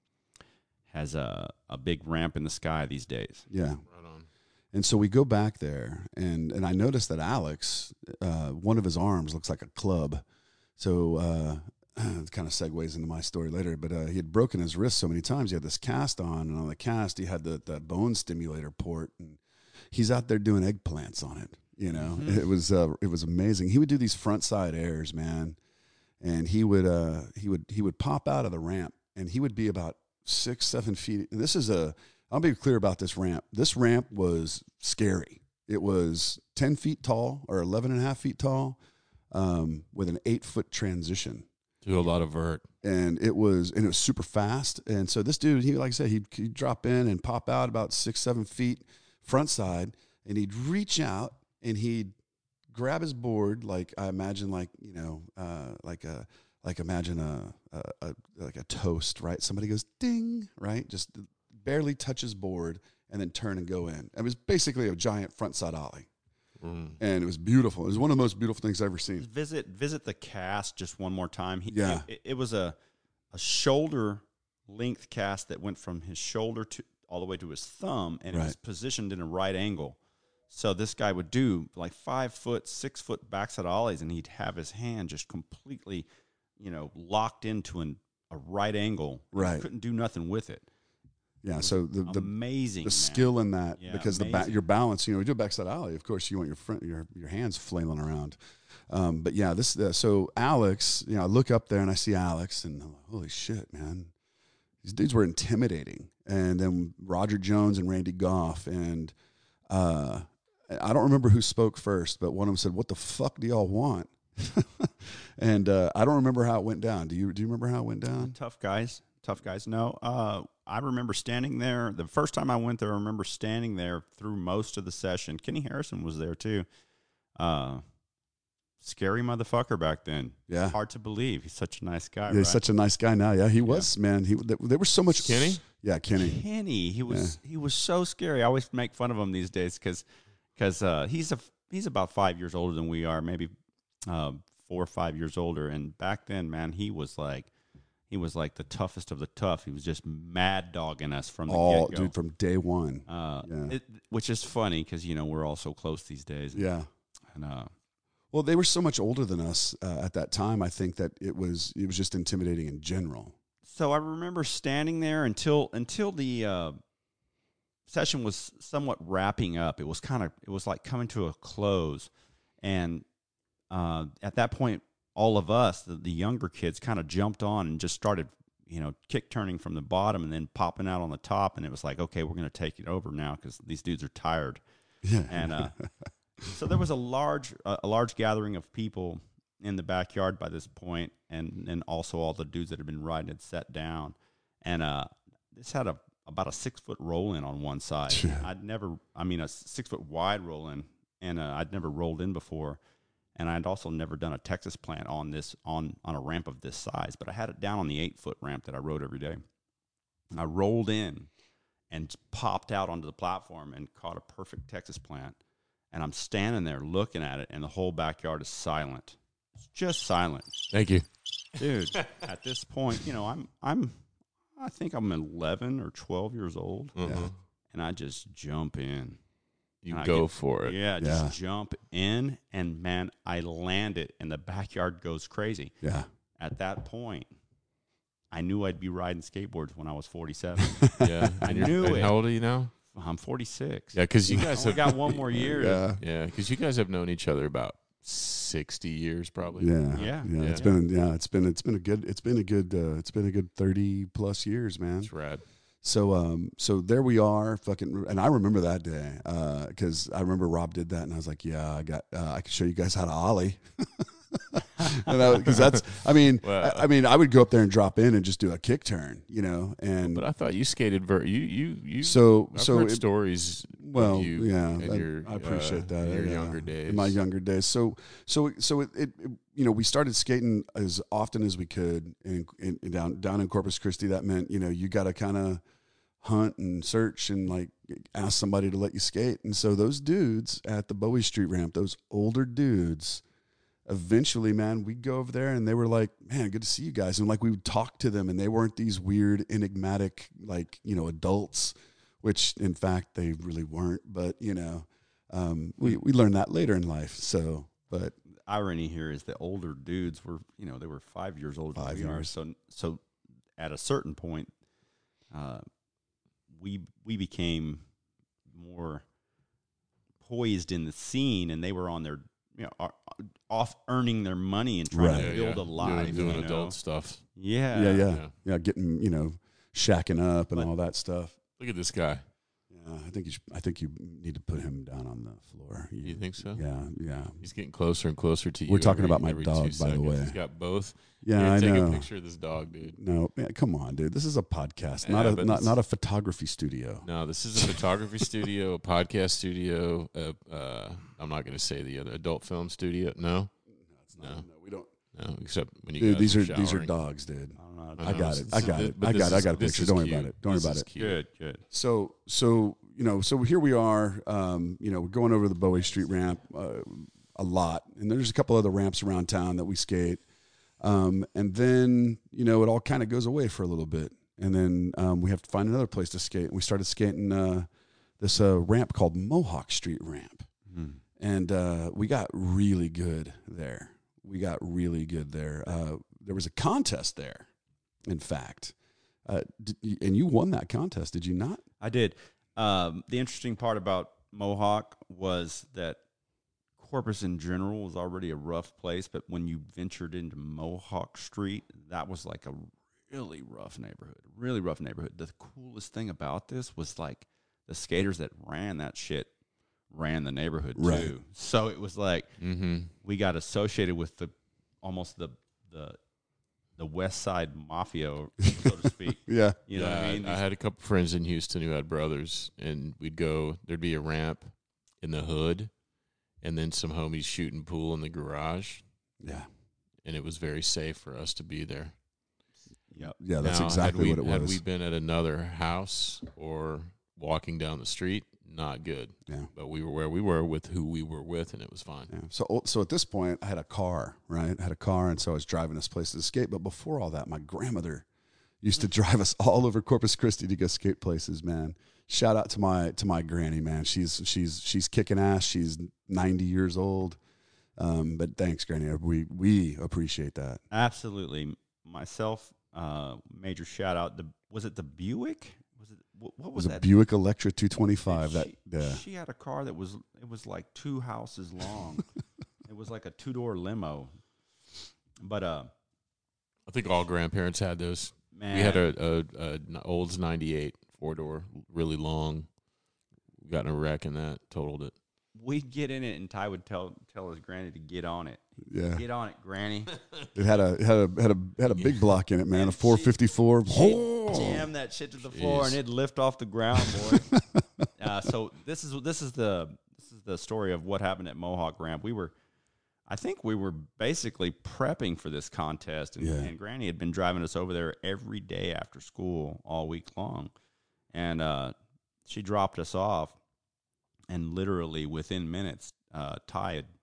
has a a big ramp in the sky these days. Yeah. Right on. And so we go back there, and, and I noticed that Alex, uh, one of his arms looks like a club. So uh, it kind of segues into my story later. But uh, he had broken his wrist so many times. He had this cast on, and on the cast, he had the, the bone stimulator port. And he's out there doing eggplants on it. You know, Mhm. it was uh, it was amazing. He would do these front side airs, man, and he would uh, he would he would pop out of the ramp, and he would be about six seven feet. And this is a I'll be clear about this ramp. This ramp was scary. It was ten feet tall or eleven and a half feet tall, um, with an eight foot transition. Do a lot of vert. And it was, and it was super fast. And so this dude, he, like I said, he'd, he'd drop in and pop out about six, seven feet front side, and he'd reach out and he'd grab his board. Like I imagine, like, you know, uh, like a, like imagine a, a, a, like a toast, right? Somebody goes ding, right? Just barely touches board and then turn and go in. It was basically a giant front side ollie. Mm. And it was beautiful. It was one of the most beautiful things I've ever seen. Visit visit the cast just one more time. He, Yeah. it, it was a a shoulder length cast that went from his shoulder to all the way to his thumb, and it was Right. positioned in a right angle. So this guy would do like five foot, six foot backside ollies, and he'd have his hand just completely, you know, locked into an, a right angle. Right. You couldn't do nothing with it. Yeah. So the, the, Amazing. the man. skill in that, Yeah, because the ba- amazing. your balance, you know, we do a backside ollie. Of course, you want your front, your your hands flailing around. Um, but yeah, this uh, so Alex, you know, I look up there and I see Alex, and I'm like, holy shit, man, these dudes were intimidating. And then Roger Jones and Randy Goff, and uh, I don't remember who spoke first, but one of them said, "What the fuck do y'all want?" and uh, I don't remember how it went down. Do you? Do you remember how it went down? Tough guys. Tough guys. No, uh, I remember standing there. The first time I went there, I remember standing there through most of the session. Kenny Harrison was there too. Uh, scary motherfucker back then. Yeah. Hard to believe. He's such a nice guy. Yeah, right? he's such a nice guy now. Yeah, he was, man. He there was so much Kenny? Yeah, Kenny. Kenny. He was he was so scary. I always make fun of him these days because because uh, he's a he's about five years older than we are, maybe uh, four or five years older. And back then, man, he was like. He was like the toughest of the tough. He was just mad dogging us from the All get-go. dude from day one. Uh, Yeah. it, which is funny because, you know, we're all so close these days. Yeah. And uh, Well, they were so much older than us uh, at that time. I think that it was it was just intimidating in general. so I remember standing there until until the uh, session was somewhat wrapping up. It was kind of it was like coming to a close, and uh, at that point, all of us, the, the younger kids, kind of jumped on and just started, you know, kick turning from the bottom and then popping out on the top. And it was like, okay, we're going to take it over now because these dudes are tired. Yeah. And uh, so there was a large uh, a large gathering of people in the backyard by this point, and and also all the dudes that had been riding had sat down, and uh, this had a about a six foot roll in on one side. Yeah. I'd never, I mean, a six foot wide roll in, and uh, I'd never rolled in before. And I'd also never done a Texas plant on this on, on a ramp of this size, but I had it down on the eight foot ramp that I rode every day. And I rolled in and popped out onto the platform and caught a perfect Texas plant. And I'm standing there looking at it, and the whole backyard is silent. It's just silent, Thank you. dude. At this point, you know, I'm I'm I think I'm eleven or twelve years old, Uh-huh. and I just jump in. You And I go get- for it. Yeah, Yeah. just jump in, and man, I land it, and the backyard goes crazy. Yeah. At that point, I knew I'd be riding skateboards when I was forty-seven. Yeah. I And you're- knew and it. How old are you now? I'm forty-six. Yeah, because you I guys only have got one more year. Yeah. yeah, because you guys have known each other about sixty years, probably. Yeah. Yeah. Yeah. It's Yeah. been yeah, it's been it's been a good it's been a good uh, it's been a good thirty plus years, man. That's rad. So um so there we are, fucking, and I remember that day because I remember Rob did that, and I was like, yeah, I got uh, I can show you guys how to ollie. Because that's, I mean, Well, I, I mean, I would go up there and drop in and just do a kick turn, you know, and But I thought you skated ver- you you you. so I've so heard it, stories. well, of you yeah, in I, your, I appreciate uh, that. in your yeah, younger days. in my younger days. So so so it, it, it you know, we started skating as often as we could in, in, in down down in Corpus Christi. That meant, you know, you got to kind of hunt and search and like ask somebody to let you skate. And so those dudes at the Bowie Street ramp, those older dudes, eventually, man, we'd go over there and they were like, man, good to see you guys. And like we would talk to them and they weren't these weird, enigmatic, like, you know, adults, which in fact they really weren't. But, you know, um, we, we learned that later in life. So, but Irony here is the older dudes were, you know, they were five years older Five than we are. years. So, so at a certain point, uh, we we became more poised in the scene, and they were on their, you know, are, off earning their money and trying Right. to Yeah, build yeah. a life, doing, doing you know? adult stuff. Yeah, yeah, yeah, yeah. yeah, getting, you know, shacking up and But- all that stuff. Look at this guy. Yeah, I think you should, I think you need to put him down on the floor. You think so? Yeah, yeah. He's getting closer and closer to you. We're talking every- about my every dog, two by the seconds. way. He's got both. Yeah, Here, I take know. a picture of this dog, dude. No, man, come on, dude. This is a podcast, Yeah, not a but not it's- not a photography studio. No, this is a photography studio, a podcast studio. Uh, uh, I'm not going to say the other adult film studio. No, It's not, No. no, we don't. no, except when you Dude, guys these are are these are showering. dogs, dude. I don't know. I I know, got this- it. I got this- it. but I this got it. I is- got a this picture. is Don't worry cute. about it. Don't worry This about is it. cute. Good, good. So so you know so here we are. Um, you know we're going over the Bowie Street ramp uh, a lot, and there's a couple other ramps around town that we skate. Um, and then you know it all kind of goes away for a little bit, and then um, we have to find another place to skate. And we started skating uh, this uh, ramp called Mohawk Street Ramp, Hmm. and uh, we got really good there. We got really good there. Uh, there was a contest there, in fact, uh, did you, and you won that contest, did you not? I did. Um, the interesting part about Mohawk was that Corpus in general was already a rough place, but when you ventured into Mohawk Street, that was like a really rough neighborhood, really rough neighborhood. The coolest thing about this was like the skaters that ran that shit ran the neighborhood Right. too. So it was like Mm-hmm. we got associated with the almost the the the West Side Mafia, so to speak. Yeah. You know yeah, what I mean? I had a couple friends in Houston who had brothers, and we'd go. There'd be a ramp in the hood, and then some homies shooting pool in the garage, Yeah. and it was very safe for us to be there. Yep. Yeah, that's Now, exactly had we, what it Had was. we been at another house or walking down the street, not good. Yeah. But we were where we were with who we were with, and it was fine. Yeah. So, so at this point, I had a car, right? I had a car, and so I was driving us places to skate. But before all that, my grandmother used to drive us all over Corpus Christi to go skate places. Man, shout out to my to my granny, man. She's she's she's kicking ass. She's ninety years old. Um, but thanks, Granny. We we appreciate that. Absolutely. Myself, uh, major shout out. The was it the Buick? Was it what, what It was was a that? Buick Electra two twenty-five. That she, yeah. she had a car that was it was like two houses long. It was like a two door limo. But uh, I think all grandparents had those. man, We had a, a, a n- Olds ninety-eight four door, really long. Got in a wreck in that, totaled it. we'd get in it, and Ty would tell tell his granny to get on it. Yeah. Get on it, Granny. It had a had a had a had a big block in it, man. And A she- four fifty-four. She'd jam that shit to the floor, Jeez. and it'd lift off the ground, boy. uh, so this is this is the this is the story of what happened at Mohawk Ramp. We were, I think, we were basically prepping for this contest, and, Yeah. and Granny had been driving us over there every day after school all week long, and uh, she dropped us off, and literally within minutes, uh, Ty had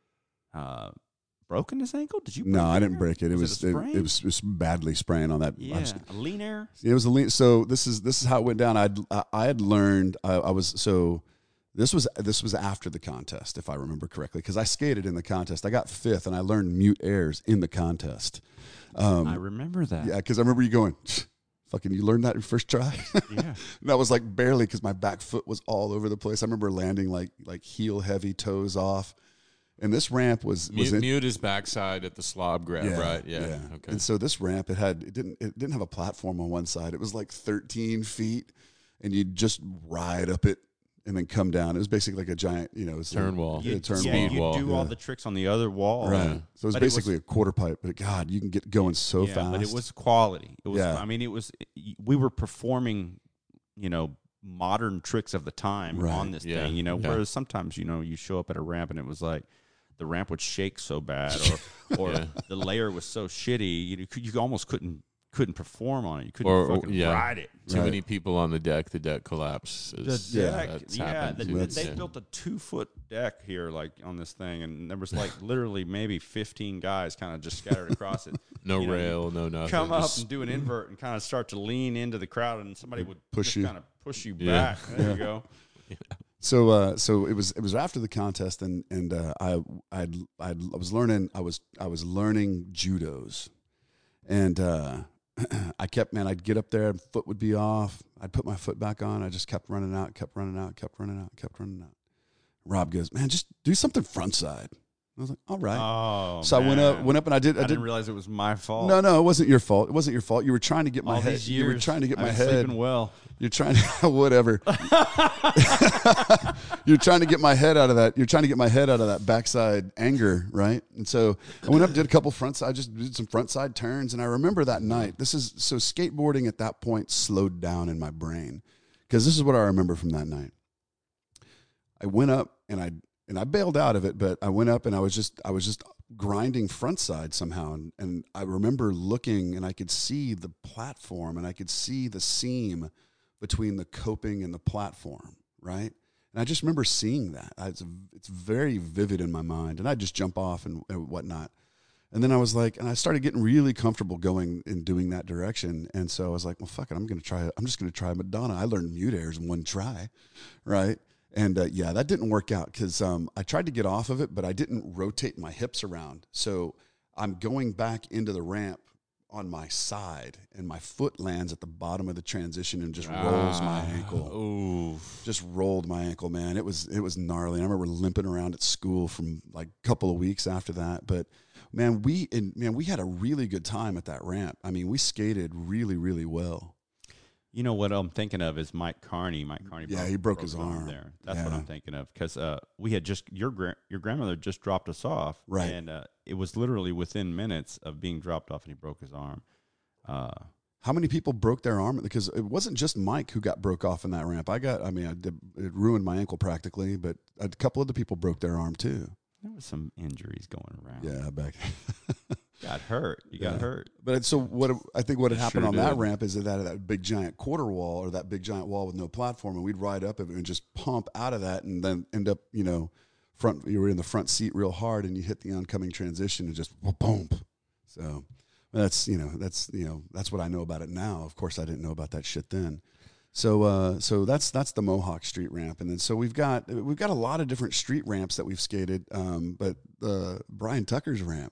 uh, broken his ankle. Did you? No, break I your didn't ankle? break it. It Was was a it, sprain? it was it was badly spraying on that. I Yeah, was- a lean air. It was a lean. So this is this is how it went down. I'd, I I had learned. I, I was so. This was this was after the contest, if I remember correctly, because I skated in the contest. I got fifth, and I learned mute airs in the contest. Um, I remember that. yeah, because I remember you going, "Fucking, you learned that your first try." Yeah. And that was like barely, because my back foot was all over the place. I remember landing like like heel heavy, toes off, and this ramp was was Mute, in, mute his backside at the slob grab, right? Yeah. Okay. And so this ramp, it had it didn't it didn't have a platform on one side. It was like thirteen feet, and you'd just ride up it and then come down. It was basically like a giant, you know, it was Turn like, wall. Yeah, turn yeah, wall. you wall. do all Yeah. the tricks on the other wall. Right. Yeah. So it was But it was- basically a quarter pipe, but God, you can get going so yeah, fast. but it was quality. It was. Yeah. I mean, it was. We were performing, you know, modern tricks of the time Right. on this Yeah. thing. You know, Yeah. whereas sometimes you know you show up at a ramp and it was like the ramp would shake so bad, or or Yeah. the layer was so shitty, you could, you almost couldn't couldn't perform on it. You couldn't Or- or- fucking yeah. ride it. Too Right. many people on the deck. The deck collapses. The Yeah. deck, That's yeah, happened the- too. That's- they Yeah. built a two foot deck here, like on this thing, and there was like literally maybe fifteen guys kind of just scattered across it. No you know, rail, no nothing. Come up Just- and do an invert and kind of start to lean into the crowd, and somebody would Push just you. kind of push you Yeah. back. There you go. So, uh, so it was it was after the contest, and and uh, I I'd, I'd, I was learning I was I was learning judos, and uh, I kept man I'd get up there, foot would be off, I'd put my foot back on, I just kept running out, kept running out, kept running out, kept running out. Rob goes, man, just do something front side. I was like, all right. Oh, so I went up man. went up and I did I, I did didn't realize it was my fault. no no it wasn't your fault it wasn't your fault you were trying to get my All head these you were years, trying to get I've my been head sleeping well. You're trying to whatever. You're trying to get my head out of that. You're trying to get my head out of that backside anger, right? And so I went up, did a couple front side, I just did some front side turns, and I remember that night. This is so skateboarding at that point slowed down in my brain because this is what I remember from that night. I went up and I and I bailed out of it, but I went up and I was just I was just grinding front side somehow, and, and I remember looking and I could see the platform and I could see the seam between the coping and the platform, right? And I just remember seeing that. I, it's, it's very vivid in my mind, and I'd just jump off and, and whatnot. And then I was like, and I started getting really comfortable going and doing that direction. And so I was like, well, fuck it, I'm going to try, I'm just going to try Madonna. I learned mute airs in one try, right? And uh, yeah, that didn't work out because um, I tried to get off of it, but I didn't rotate my hips around. So I'm going back into the ramp on my side, and my foot lands at the bottom of the transition and just rolls my ankle. Ooh. Just rolled my ankle, man. It was it was gnarly. I remember limping around at school from like a couple of weeks after that. But man, we and man, we had a really good time at that ramp. I mean, we skated really, really well. You know what I'm thinking of is Mike Carney. Mike Carney. Yeah, broke, he broke his arm. there. That's what Yeah. I'm thinking of because uh, we had just your gra- your grandmother just dropped us off, Right. And uh, it was literally within minutes of being dropped off, and he broke his arm. Uh, How many people broke their arm? Because it wasn't just Mike who got broke off in that ramp. I got, I mean, I did, it ruined my ankle practically, but a couple other people broke their arm too. there was some injuries going around. Yeah, back. Got hurt. You got Yeah. hurt. But so what I think what had It happened sure on that did. ramp is that that big giant quarter wall or that big giant wall with no platform, and we'd ride up it and just pump out of that, and then end up, you know, front. You were in the front seat real hard, and you hit the oncoming transition and just boom. So that's you know that's you know that's what I know about it now. Of course, I didn't know about that shit then. So uh, so that's that's the Mohawk Street ramp, and then so we've got we've got a lot of different street ramps that we've skated, um, but uh, Brian Tucker's ramp.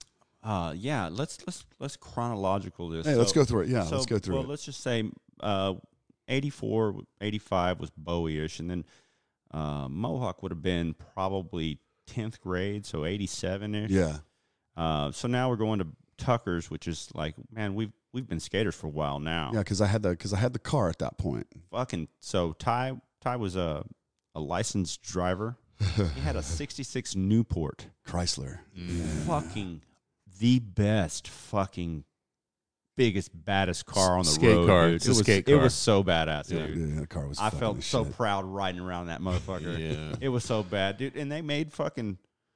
Uh, yeah. Let's let's let's chronological this. Hey, let's So- go through it. Yeah, so, let's go through well, it. let's just say uh, eighty-four, eighty-five was Bowie-ish, and then uh, Mohawk would have been probably tenth grade, so eighty-seven-ish. Yeah. Uh, so now we're going to Tucker's, which is like, man, we've we've been skaters for a while now. Yeah, because I had the because I had the car at that point. Fucking so Ty Ty was a a licensed driver. He had a sixty-six Newport. Chrysler. Fucking the best fucking biggest baddest car on the Skate road, car. dude. It's it a was skate it car. was so badass, Yeah, dude. yeah, the car was. I fucking felt the so shit. proud riding around that motherfucker. Yeah. It was so bad, dude. And they made fucking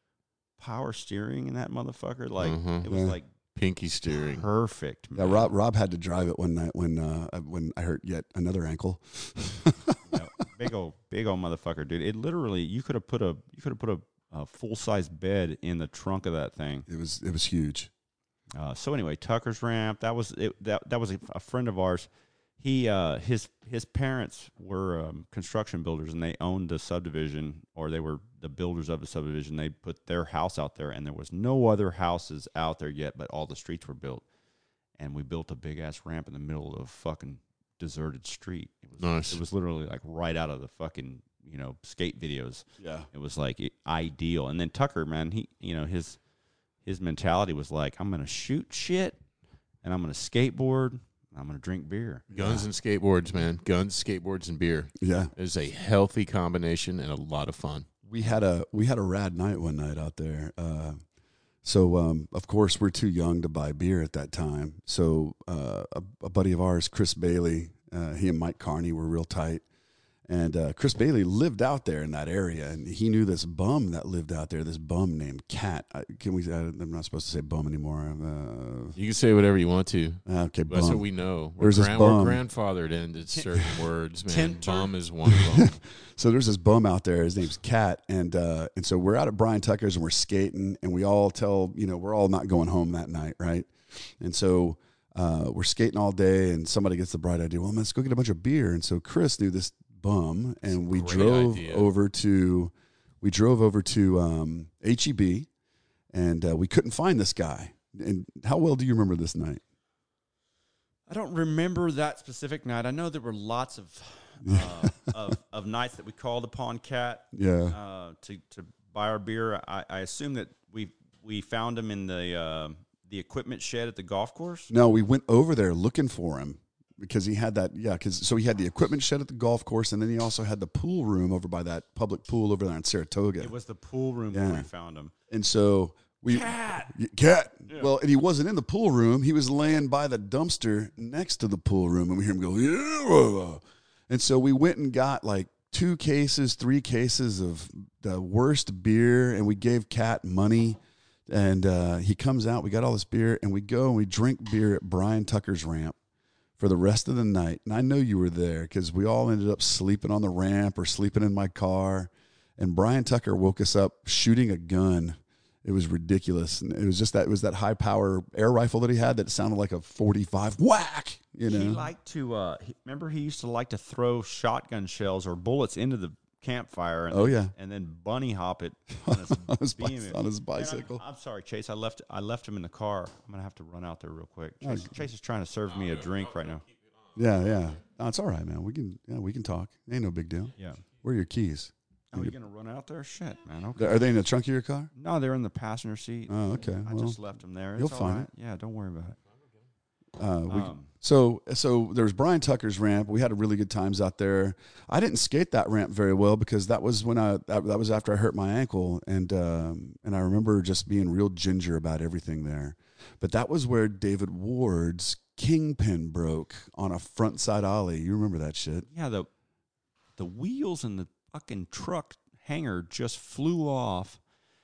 power steering in that motherfucker. Like Mhm. it was Yeah. like Pinky steering. perfect. Yeah, man. Rob Rob had to drive it one night when uh, when I hurt yet another ankle. You know, big old big old motherfucker, dude. It literally you could have put a you could have put a, a full size bed in the trunk of that thing. It was it was huge. Uh, so anyway, Tucker's ramp. That was it, that. That was a, a friend of ours. He uh, his his parents were um, construction builders, and they owned the subdivision, or they were the builders of the subdivision. They put their house out there, and there was no other houses out there yet, but all the streets were built. And we built a big ass ramp in the middle of a fucking deserted street. It was Nice. It was literally like right out of the fucking you know skate videos. Yeah. It was like it, ideal. And then Tucker, man, he you know his. His mentality was like, I'm going to shoot shit and I'm going to skateboard I'm going to drink beer. Guns Yeah. and skateboards, man. Guns, skateboards, and beer. Yeah. It's a healthy combination and a lot of fun. We had a we had a rad night one night out there. Uh, so um, of course we're too young to buy beer at that time. So uh, a, a buddy of ours, Chris Bailey, uh, he and Mike Carney were real tight. And uh, Chris Bailey lived out there in that area, and he knew this bum that lived out there. This bum named Cat. I, can we? I, I'm not supposed to say bum anymore. Uh, You can say whatever you want to. okay, That's what bum. we know. We're, There's this gran- we're bum. grandfathered into certain words, man. Tinter. Bum is one of them. So there's this bum out there. His name's Cat, and uh, and so we're out at Brian Tucker's and we're skating, and we all tell you know we're all not going home that night, right? And so uh, we're skating all day, and somebody gets the bright idea. Well, let's go get a bunch of beer. And so Chris knew this bum, and we great drove idea. over to we drove over to um, H E B, and uh, we couldn't find this guy. And how well do you remember this night? I don't remember that specific night. I know there were lots of uh, of, of nights that we called upon Cat Yeah, uh, to to buy our beer. I, I assume that we we found him in the uh, the equipment shed at the golf course. no, we went over there looking for him. Because he had that, yeah, because so he had the equipment shed at the golf course, and then he also had the pool room over by that public pool over there in Saratoga. It was the pool room Yeah. where we found him. And so we Cat. Y- cat. Well, and he wasn't in the pool room. He was laying by the dumpster next to the pool room, and we hear him go, yeah. And so we went and got like two cases, three cases of the worst beer, and we gave Cat money. And uh, he comes out. We got all this beer, and we go and we drink beer at Brian Tucker's ramp for the rest of the night. And I know you were there because we all ended up sleeping on the ramp or sleeping in my car. And Brian Tucker woke us up shooting a gun. It was ridiculous. And it was just that, it was that high power air rifle that he had that sounded like a forty-five whack, you know? He liked to, uh, he, remember he used to like to throw shotgun shells or bullets into the campfire. And Oh, then, yeah. and then bunny hop it on his, on, his beam bicy- it. on his Man, I'm- bicycle. I'm, sorry, Chase. I left I left him in the car. I'm gonna have to run out there real quick. Chase, Chase is trying to serve me a drink right now. Yeah, yeah. No, it's all right, man. We can, yeah, we can talk. Ain't no big deal. Yeah. Where are your keys? Oh, you gonna run out there? Shit, man. Okay. Are they in the trunk of your car? No, they're in the passenger seat. Oh, okay. I Well, just left them there. you'll It's all find right. Yeah, don't worry about it. Uh, we, Um, so so there was Brian Tucker's ramp. We had a really good times out there. I didn't skate that ramp very well because that was when I that, that was after I hurt my ankle, and um, and I remember just being real ginger about everything there. But that was where David Ward's kingpin broke on a front side ollie. You remember that shit? Yeah, the the wheels in the fucking truck hanger just flew off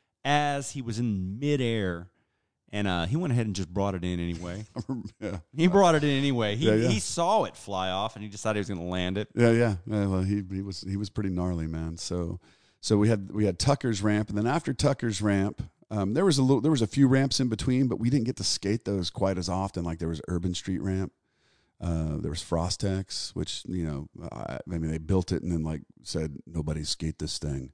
as he was in midair, and uh, he went ahead and just brought it in anyway. yeah, He brought it in anyway. He Yeah, yeah. he saw it fly off, and he decided he was going to land it. yeah, yeah. yeah well, he he was he was pretty gnarly, man. So so we had we had Tucker's ramp, and then after Tucker's ramp. Um, there was a little, there was a few ramps in between, but we didn't get to skate those quite as often. Like there was Urban Street ramp, uh, there was Frostex, which you know, I, I mean, they built it and then like said nobody skate this thing.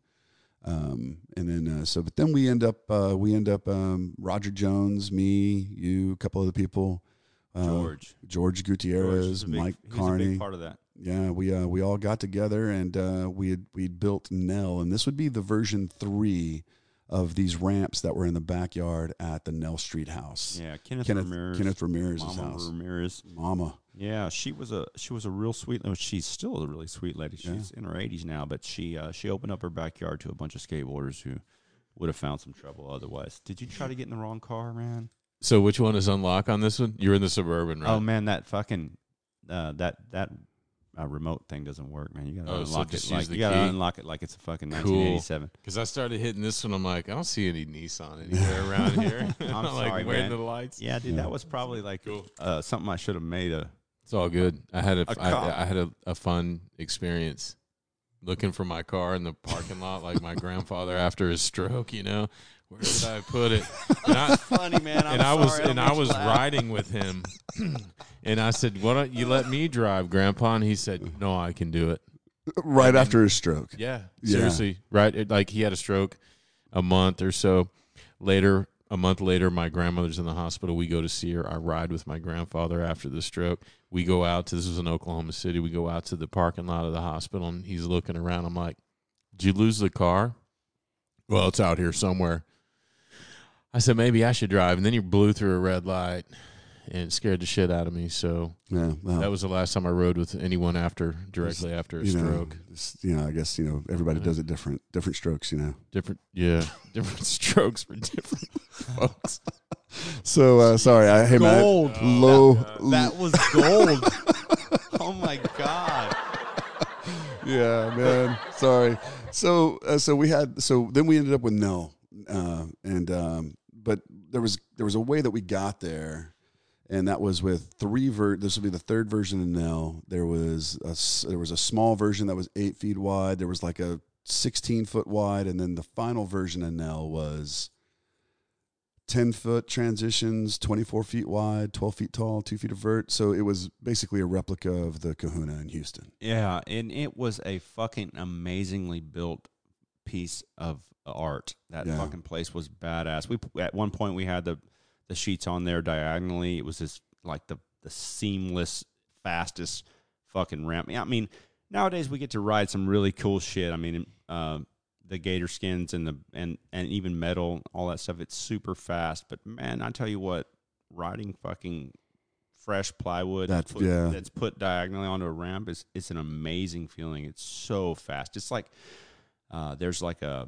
Um, and then uh, so, but then we end up, uh, we end up, um, Roger Jones, me, you, a couple other people, uh, George. George George Gutierrez, was a big- Mike he was a Carney. big part of that. Yeah, we uh, we all got together and uh, we had we built Nell, and this would be the version three of these ramps that were in the backyard at the Nell Street house. Yeah, Kenneth, Kenneth Ramirez. Kenneth Ramirez's Mama house. Ramirez. Mama. Yeah, she was a she was a real sweet. oh, She's still a really sweet lady. Yeah. She's in her eighties now, but she uh, she opened up her backyard to a bunch of skateboarders who would have found some trouble otherwise. Did you try to get in the wrong car, man? So which one is unlock on this one? You're in the Suburban, right? Oh man, that fucking uh, that that uh, remote thing doesn't work, man. You gotta Oh, so unlock just it like use the you gotta key? unlock it like it's a fucking Cool. nineteen eighty-seven. Because I started hitting this one, I'm like, I don't see any Nissan anywhere around here. I'm like, sorry, where man. the lights? Yeah, dude, Yeah. that was probably like Cool. uh, something I should have made a. It's all good. I had a, A I, cop. I had a, a fun experience looking for my car in the parking lot, like my grandfather after his stroke. You know, where did I put it? And I, Funny man, I'm and I was sorry, and don't I make you was laugh. riding with him, and I said, "Why don't you let me drive, Grandpa?" And he said, "No, I can do it." Right And- after his stroke. Yeah, Yeah. seriously, right? It, like he had a stroke a month or so later. A month later, my grandmother's in the hospital. We go to see her. I ride with my grandfather after the stroke. We go out to, this was in Oklahoma City. We go out to the parking lot of the hospital, and he's looking around. I'm like, did you lose the car? Well, it's out here somewhere. I said, maybe I should drive. And then he blew through a red light. and it scared the shit out of me. So Yeah, well, that was the last time I rode with anyone after directly after a you know, stroke. it's- you know, I guess you know everybody Yeah. does it different, different strokes. You know. Different, yeah, different strokes for different folks. So uh, sorry, I, hey man, Gold. low, That was gold. Oh my god. yeah, man. Sorry. So uh, so we had so then we ended up with Nell, uh, and um, but there was there was a way that we got there, and that was with three ver. This would be the third version of Nell. There was a s- there was a small version that was eight feet wide. There was like a sixteen foot wide, and then the final version of Nell was ten foot transitions, twenty-four feet wide, twelve feet tall, two feet of vert. So it was basically a replica of the Kahuna in Houston. Yeah, and it was a fucking amazingly built piece of art. That Yeah. fucking place was badass. We at one point we had the the sheets on there diagonally. It was just like the the seamless, fastest fucking ramp. I mean, nowadays we get to ride some really cool shit. I mean, uh, the gator skins and the and and even metal, all that stuff. It's super fast, but man, I tell you what, riding fucking fresh plywood That's- put- yeah. that's put diagonally onto a ramp is it's an amazing feeling. It's so fast. It's like uh, there's like a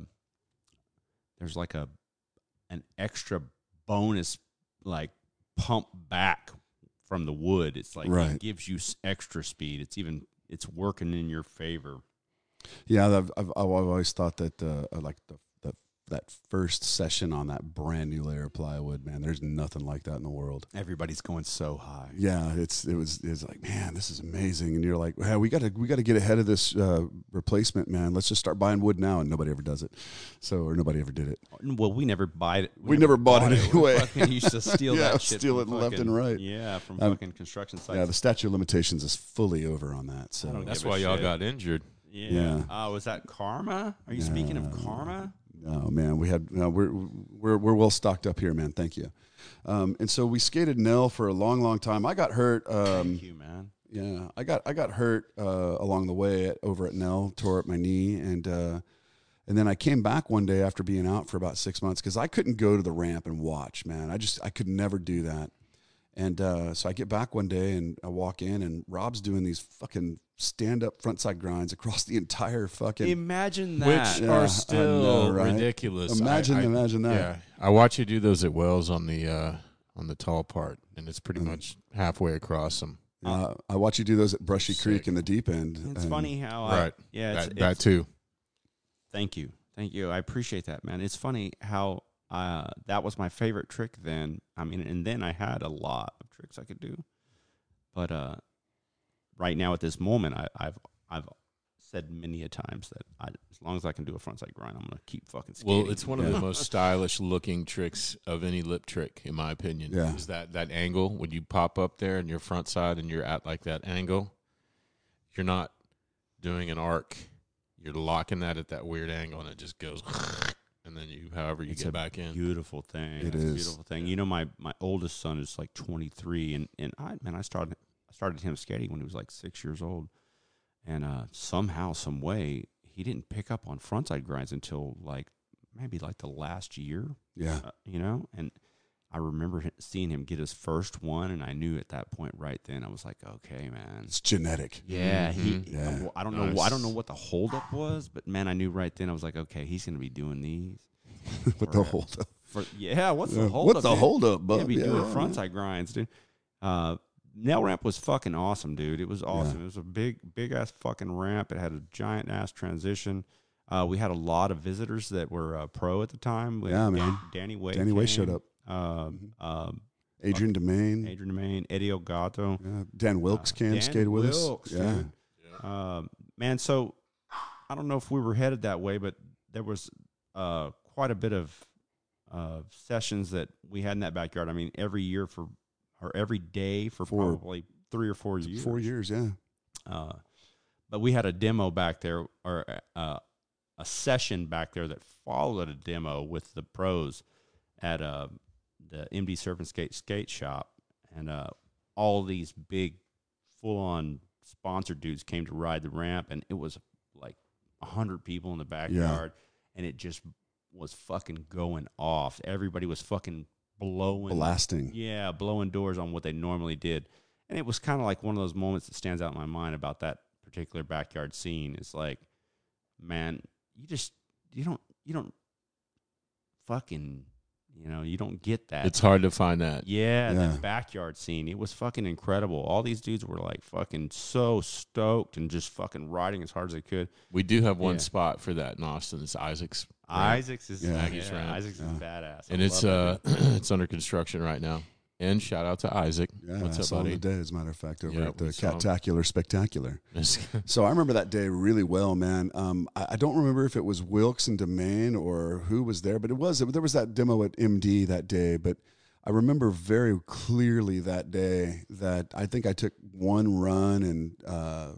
there's like a an extra bonus like pump back from the wood. It's like Right. it gives you s- extra speed. It's even it's working in your favor. Yeah, I've I've, I've always thought that uh, I like the, the that first session on that brand new layer of plywood, man. There's nothing like that in the world. Everybody's going so high. Yeah, it's it was it's like, man, this is amazing, and you're like, hey, we got to we got to get ahead of this uh, replacement, man. Let's just start buying wood now, and nobody ever does it, so or nobody ever did it. Well, we never buy it. We never bought it We anyway. fucking used to steal Yeah, that shit. steal from it left fucking- and right. Yeah, from Um, fucking construction sites. Yeah, the statute of limitations is fully over on that. I So don't That's give a why y'all shit. got injured. Yeah. Yeah. Oh, was that Karma? Are you speaking of No. Karma? Oh man, we had no, we're we're we're well stocked up here, man. Thank you. Um, and so we skated Nell for a long, long time. I got hurt. Um, Thank you, man. Yeah, I got I got hurt uh, along the way at, over at Nell, tore up my knee, and uh, and then I came back one day after being out for about six months because I couldn't go to the ramp and watch. Man, I just I could never do that. And uh, so I get back one day and I walk in and Rob's doing these fucking stand up frontside grinds across the entire fucking. Imagine that. Which Yeah, I are still know, right? ridiculous. Imagine, I, I, imagine that. Yeah, I watch you do those at Wells on the uh, on the tall part, and it's pretty Mm. much halfway across them. Uh, I watch you do those at Brushy Sick. Creek in the deep end. It's and- funny how I, Right. yeah, it's, that, it's, that too. thank you. Thank you. I appreciate that, man. It's funny how uh, that was my favorite trick then. I mean, and then I had a lot of tricks I could do. But uh, right now at this moment, I, I've I've said many a times that I, as long as I can do a frontside grind, I'm going to keep fucking skating. Well, it's one of Yeah. the most stylish looking tricks of any lip trick, in my opinion. Yeah. Is that, that angle when you pop up there and your front side and you're at like that angle, you're not doing an arc. You're locking that at that weird angle and it just goes, and then you, however you It's get a back in. beautiful thing. It It's a is. beautiful thing. You know, my, my oldest son is like twenty-three, and, and I man, I started I started him skating when he was like six years old, and uh, somehow, some way, he didn't pick up on frontside grinds until like maybe like the last year. Yeah. Uh, you know, and I remember hi- seeing him get his first one, and I knew at that point right then I was like, okay, man. It's genetic. Yeah, he. Mhm. Yeah. well, I don't know. Nice. I don't know what the holdup was, but man, I knew right then. I was like, okay, he's going to be doing these. With the For- hold up. For yeah, what's the Yeah. holdup? What's the dude? hold up, bub? Yeah, be Yeah, doing yeah, frontside grinds, dude. Uh, Nail ramp was fucking awesome, dude. It was awesome. It was a big, big ass fucking ramp. It had a giant ass transition. Uh, we had a lot of visitors that were uh, pro at the time. We had Yeah, Dan- man. Danny Way. Danny Way showed came, up. Um, um, Adrian Domain. Adrian Domain, Eddie Elgato. Yeah. Dan Wilkes Uh, came, Dan skated with Wilkes, us. Yeah. dude. Um, man, so I don't know if we were headed that way, but there was uh, quite a bit of uh, sessions that we had in that backyard. I mean, every year for or every day for For- probably three or four years. Four years, yeah. Uh, but we had a demo back there, or uh, a session back there that followed a demo with the pros at uh, the M D Surf and Skate skate shop, and uh, all these big, full-on sponsored dudes came to ride the ramp, and it was like a hundred people in the backyard, and it just was fucking going off. Everybody was fucking blowing, blasting. yeah, blowing doors on what they normally did. And it was kind of like one of those moments that stands out in my mind about that particular backyard scene. It's like, man, you just you don't you don't fucking you know you don't get that. It's hard to find that. Yeah, Yeah. that backyard scene. It was fucking incredible. All these dudes were like fucking so stoked and just fucking riding as hard as they could. We do have one Yeah. spot for that in Austin. It's Isaac's. ramp. Isaac's is Yeah. yeah, Maggie's ramp. Isaac's Yeah. is badass. I and it's love uh that it's under construction right now. And shout out to Isaac. Yeah, What's I up, saw him buddy? today, as a matter of fact, over Yeah, at the we saw him. Catacular Spectacular. So I remember that day really well, man. Um, I, I don't remember if it was Wilkes and Domain or who was there, but it was there was that demo at M D that day. But I remember very clearly that day that I think I took one run and uh,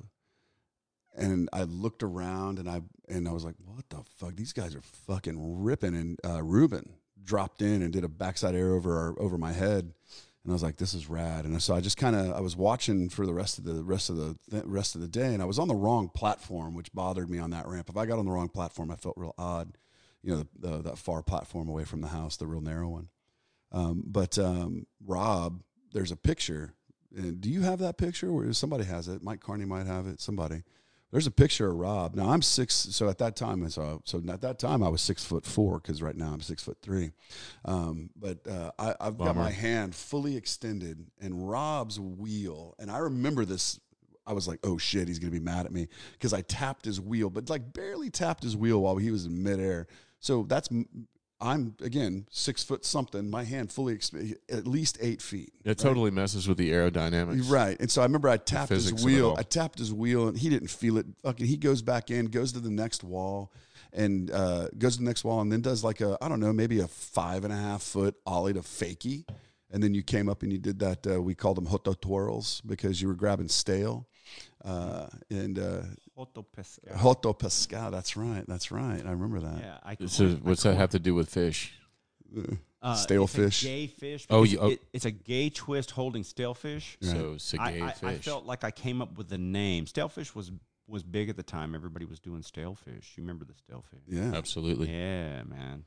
and I looked around and I and I was like, what the fuck? These guys are fucking ripping. And uh, Ruben dropped in and did a backside air over our, over my head. And I was like, this is rad. And so I just kind of, I was watching for the rest of the rest of the th- rest of the day, and I was on the wrong platform, which bothered me on that ramp. If I got on the wrong platform, I felt real odd, you know, the, the, that far platform away from the house, the real narrow one. Um, but um, Rob, there's a picture. And do you have that picture? Where somebody has it? Mike Carney might have it. Somebody. There's a picture of Rob. Now I'm six, so at that time, so so at that time I was six foot four because right now I'm six foot three. Um, but uh, I, I've got Bummer. my hand fully extended, and Rob's wheel, and I remember this. I was like, oh shit, he's gonna be mad at me because I tapped his wheel, but like barely tapped his wheel while he was in midair. So that's I'm again six foot something. My hand fully exp- at least eight feet. It totally messes with the aerodynamics. Right. And so I remember I tapped his physics of it wheel. all. I tapped his wheel and he didn't feel it. Fucking he goes back in, goes to the next wall and uh, goes to the next wall and then does like a, I don't know, maybe a five and a half foot ollie to fakie. And then you came up and you did that. Uh, we called them hoto twirls because you were grabbing stale. Uh, and uh, Hoto pesca. hoto pesca. That's right. That's right. I remember that. Yeah, I So coined- I what's that coined- have to do with fish? Uh, Stale it's fish. A gay fish. Oh, because you- oh. it, it's a gay twist holding stale fish. Right. So it's a I, gay I, fish. I felt like I came up with the name. Stalefish was was big at the time. Everybody was doing stalefish. You remember the stalefish? Yeah. Absolutely. Yeah, man,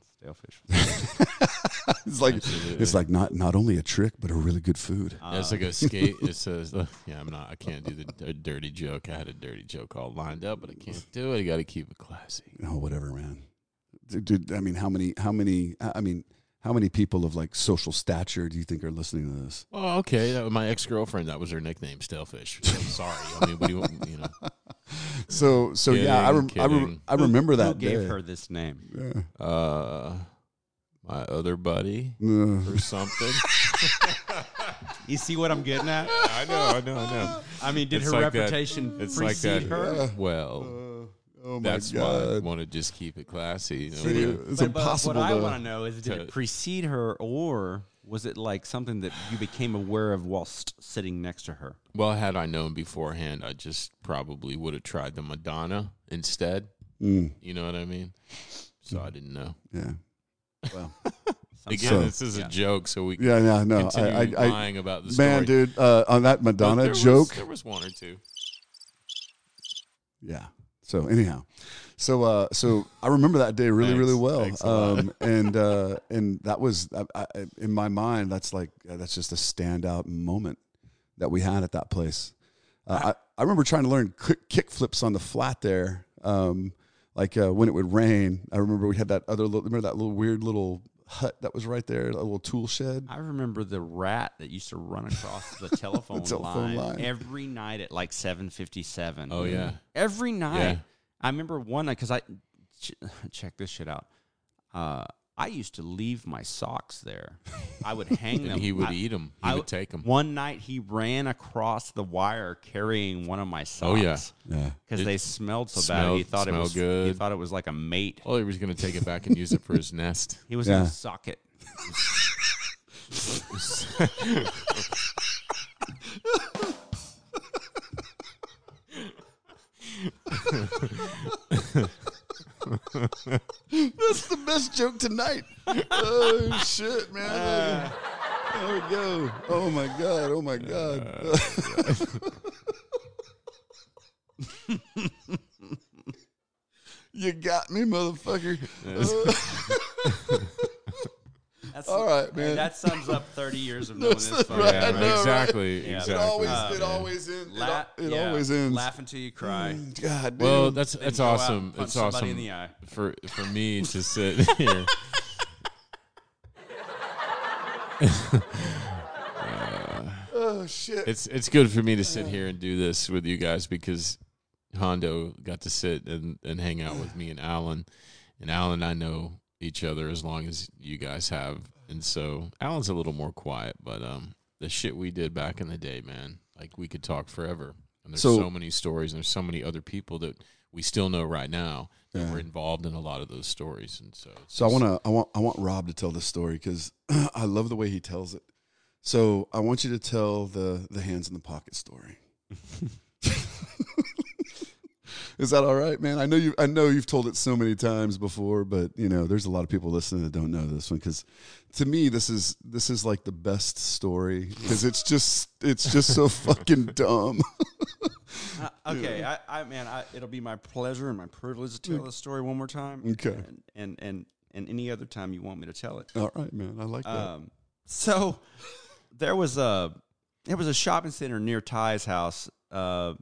stalefish. It's like Absolutely. it's like not not only a trick but a really good food. Uh, Yeah, it's like a skate. It says, uh, "Yeah, I'm not. I can't do the a dirty joke. I had a dirty joke all lined up, but I can't do it. I got to keep it classy." Oh, whatever, man. Dude, dude, I mean, how many, how many, I mean, how many people of like social stature do you think are listening to this? Well, okay. That was my ex girlfriend. That was her nickname, Stalefish. So sorry. I mean, what do you, want- you know? So, so yeah, I, rem- I, rem- Kidding, I remember Who that gave day. her this name? Yeah. Uh, my other buddy Uh, or something. You see what I'm getting at? I know. I know. I know. I mean, did It's her like that- reputation It's like precede that. her? Well, uh, oh my that's why I god! want to just keep it classy. You know, See, you know. it's But- but impossible What I to. want to know is, did to- it precede her, or was it like something that you became aware of whilst sitting next to her? Well, had I known beforehand, I just probably would have tried the Madonna instead. Mm, You know what I mean? So I didn't know. yeah. Well, Again, So- this is a Yeah. joke, so we yeah, yeah, no. continue I, I, I, lying about the story. man, dude, uh, on that But Madonna there was- joke. there was one or two. Yeah. So anyhow, so uh, so I remember that day really, Thanks. really well. Thanks a lot. Um, and uh, and that was I, I, in my mind. That's like uh, that's just a standout moment that we had at that place. Uh, I I remember trying to learn kick, kick flips on the flat there. Um, like uh, when it would rain. I remember we had that other little, remember that little weird little hut that was right there, a little tool shed. I remember the rat that used to run across the telephone, telephone line, line. every night at like seven fifty-seven. Oh, yeah. Every night. Yeah. I remember one night because I ch- check this shit out. Uh, I used to leave my socks there. I would hang them. And he would I- eat them. He I would would- take them. One night he ran across the wire carrying one of my socks. Oh, yeah. Yeah. because It they smelled so bad. smelled- He thought it smelled was good. He thought it was like a mate. Oh, he was going to take it back and use it for his nest. He was Yeah. gonna sock it. That's the best joke tonight. Oh shit, man! There we go. Oh my god. Oh my god. You got me, motherfucker. That's All right, man. And that sums up thirty years of knowing this. That's fucking right, guy, I know, exactly, right? Yeah. exactly. It always, Uh, it yeah. always ends. La- it yeah, always ends. Laugh until you cry. God damn. Well, that's Then that's go out awesome. and punch It's somebody awesome in the eye. for for me to sit here. oh shit. It's it's good for me to sit here and do this with you guys because Hondo got to sit and, and hang out with me and Alan, and Alan and I know each other as long as you guys have, and so Alan's a little more quiet, but um, the shit we did back in the day, man, like we could talk forever, and there's So- so, many stories, and there's so many other people that we still know right now that Yeah. were involved in a lot of those stories, and so it's So I just- want to I want I want Rob to tell this story because I love the way he tells it. So I want you to tell the the hands in the pocket story. Is that all right, man? I know you I know you've told it so many times before, but you know, there's a lot of people listening that don't know this one cuz to me this is this is like the best story cuz it's just it's just so fucking dumb. Uh, okay, I, I man, I, it'll be my pleasure and my privilege to tell this story one more time. Okay. and and and, and any other time you want me to tell it. All right, man. I like that. Um, so there was a there was a shopping center near Ty's house. Uh,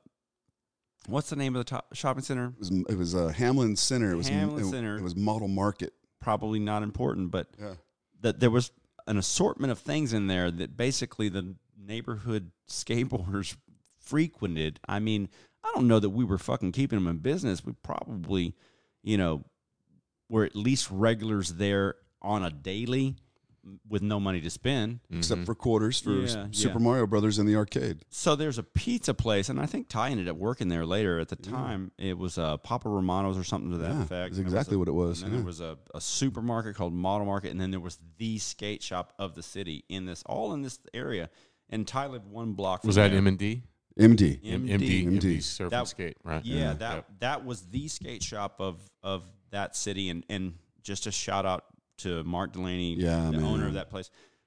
what's the name of the to- shopping center? It was it was uh, Hamlin Center. It was Hamlin it, Center. It was Model Market. Probably not important, but Yeah. that there was an assortment of things in there that basically the neighborhood skateboarders frequented. I mean, I don't know that we were fucking keeping them in business. We probably, you know, were at least regulars there on a daily with no money to spend. Except for quarters for Yeah, Super yeah. Mario Brothers in the arcade. So there's a pizza place, and I think Ty ended up working there later. At the time, it was uh, Papa Romano's or something to that Yeah, effect. that's And there exactly a- what it was, And then yeah. there was a, a supermarket called Model Market, and then there was the skate shop of the city in this, all in this area. And Ty lived one block from was that there. M and D? M D. M D. M D, M D. Surf That- and Skate, right? Yeah, that Yep. that was the skate shop of of that city, and and just a shout out to Mark Delaney, Yeah, the man. owner of that place.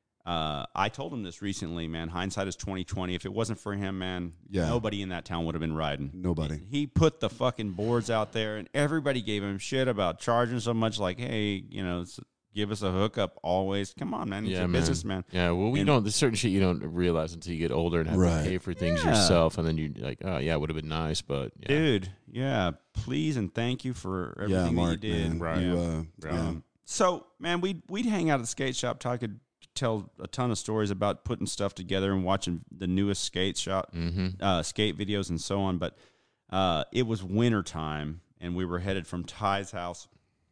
Uh, I told him this recently, man. Hindsight is twenty twenty. If it wasn't for him, man, Yeah. nobody in that town would have been riding. Nobody. He put the fucking boards out there, and everybody gave him shit about charging so much. Like, hey, you know, s- give us a hookup always. Come on, man. He's Yeah, a man. businessman. Yeah, well, we And- don't. There's certain shit you don't realize until you get older and have Right. to pay for things Yeah. yourself, and then you're like, oh yeah, it would have been nice, but yeah. Dude, yeah. Please and thank you for everything Yeah, that Mark, you did. man. Right. You, uh, Right. yeah. Um, so, man, we'd, we'd hang out at the skate shop. Ty could tell a ton of stories about putting stuff together and watching the newest skate shop, Mm-hmm. uh, skate videos and so on. But uh, it was winter time, and we were headed from Ty's house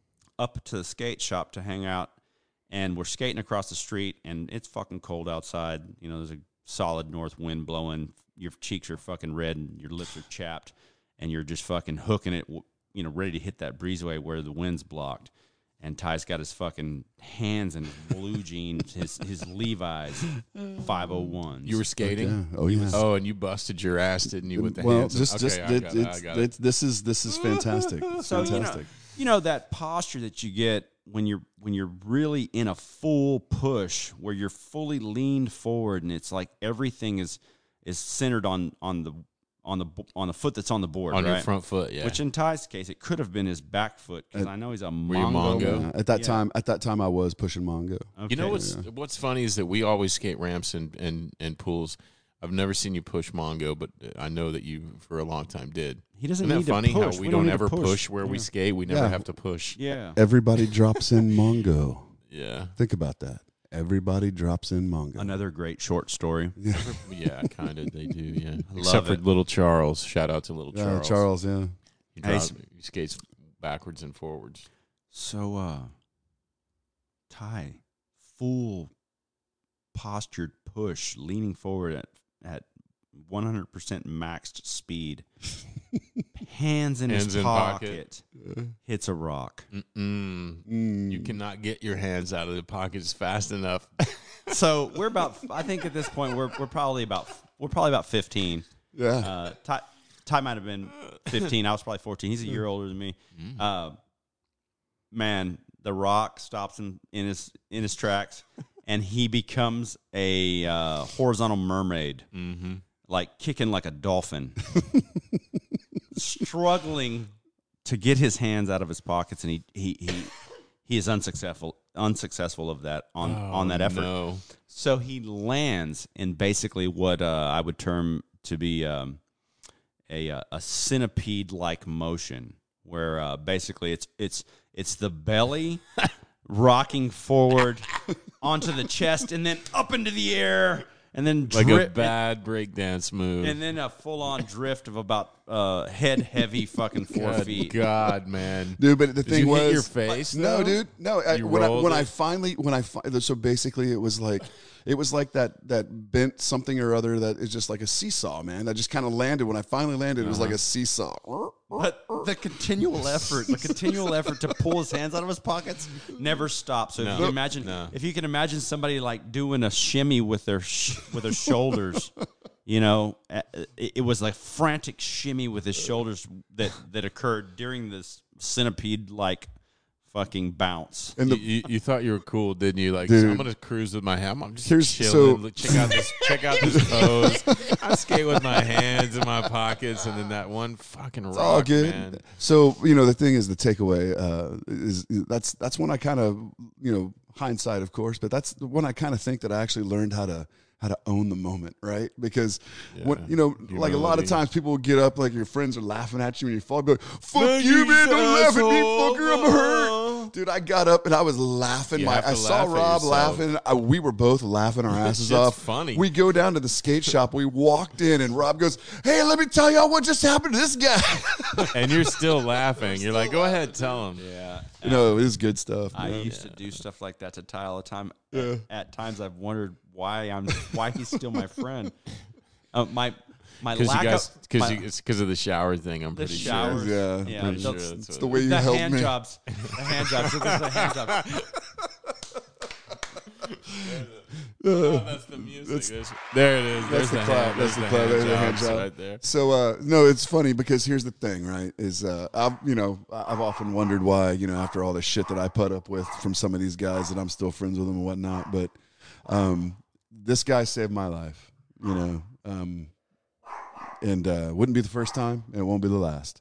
up to the skate shop to hang out. And we're skating across the street, and it's fucking cold outside. You know, there's a solid north wind blowing. Your cheeks are fucking red, and your lips are chapped, and you're just fucking hooking it, you know, ready to hit that breezeway where the wind's blocked. And Ty's got his fucking hands in his blue jeans, his his Levi's five oh ones. You were skating. Yeah. Oh yeah. Oh, and you busted your ass, didn't you? With the well, hands. just okay, just I it, got it, I it's, got it. it's, this is this is fantastic. It's So, you know, fantastic. you know that posture that you get when you're when you're really in a full push, where you're fully leaned forward, and it's like everything is is centered on on the on the on the foot that's on the board, On right? your front foot, yeah. Which in Ty's case, it could have been his back foot because I know he's a Were you Mongo. Mongo? Yeah, at that Yeah. time, at that time, I was pushing Mongo. You know Okay. what's what's funny is that we always skate ramps and, and, and pools. I've never seen you push Mongo, but I know that you for a long time did. He doesn't Isn't need that funny to push. how we, We don't, don't need ever to push. push. where we Yeah. skate? We never Yeah. have to push. Yeah. Everybody drops in Mongo. Yeah, Think about that. Everybody drops in Mongo. Another great short story. Yeah, yeah, kind of. They do. Yeah, love except for it. little Charles. Shout out to little yeah, Charles. Charles. Yeah, He, Hey, drives, he skates backwards and forwards. So, uh, Ty, full postured push, leaning forward at at one hundred percent maxed speed. Hands in Hands his in pocket. pocket. Hits a rock. Mm-mm. Mm. You cannot get your hands out of the pockets fast enough. So we're about. I think at this point we're we're probably about we're probably about fifteen. yeah. Uh, Ty, Ty might have been fifteen. I was probably fourteen. He's a year older than me. Uh, man, the rock stops him in his in his tracks, and he becomes a uh, horizontal mermaid, Mm-hmm. like kicking like a dolphin, struggling to get his hands out of his pockets, and he he he, he is unsuccessful unsuccessful of that on Oh, on that effort. No. So he lands in basically what uh, I would term to be um, a uh, a centipede like motion, where uh, basically it's it's it's the belly rocking forward onto the chest and then up into the air. And then Like drip, a bad breakdance move. and then a full-on drift of about uh, head-heavy fucking four Good feet. God, man. Dude, but the Did thing you was, hit your face, no, though? dude, no. I, You when I, rolled when I it? finally, when I fi- so basically, it was like, it was like that that bent something or other that is just like a seesaw, man. That just kind of landed. When I finally landed, it was like Uh-huh. a seesaw. But the continual effort, the continual effort to pull his hands out of his pockets never stops. So if No. you can imagine, No. if you can imagine somebody like doing a shimmy with their sh- with their shoulders, you know, uh, it, it was like frantic shimmy with his shoulders that that occurred during this centipede like fucking bounce. And You, the, you, you thought you were cool, didn't you? Like, Dude. I'm gonna cruise with my hand. I'm just Here's- chilling. so- Look, check out this. Check out this pose. I skate with my hands in my pockets, and then that one fucking rock, it's all good. man. So you know, the thing is, the takeaway uh, is that's that's when I kind of, you know, hindsight, of course, but that's when I kind of think that I actually learned how to how to own the moment, right? Because when Yeah. you know, like a lot of Humility. times people will get up, like your friends are laughing at you and you fall, be like, "Fuck Man, you, you man! Don't laugh at me, asshole." fucker! I'm hurt." Dude, I got up and I was laughing. You My have to I saw laugh at Rob yourself. laughing. I, we were both laughing our asses shit's off. funny. We go down to the skate shop. We walked in and Rob goes, "Hey, let me tell y'all what just happened to this guy." And you're still laughing. You're like, go ahead, tell him. Yeah. You know, it is good stuff. I man. used to do stuff like that to Ty all the time. Yeah. At, at times, I've wondered why I'm why he's still my friend. Uh, my my Because you lack guys, of because my- it's because of the shower thing. I'm The pretty showers. sure. Yeah, Yeah, pretty that's- sure that's it's what the it way you the helped hand me. jobs, the hand jobs. It was the hand jobs. Oh, that's the music. There's- there it is. There's That's the the clap. hand, That's there's the the clap. hand There's the hand jobs job. right there. So uh, no, it's funny because here's the thing, right? Is uh, I've you know I've often wondered why you know after all the shit that I put up with from some of these guys that I'm still friends with them and whatnot, but um, this guy saved my life, you know, um, and uh, wouldn't be the first time, and it won't be the last.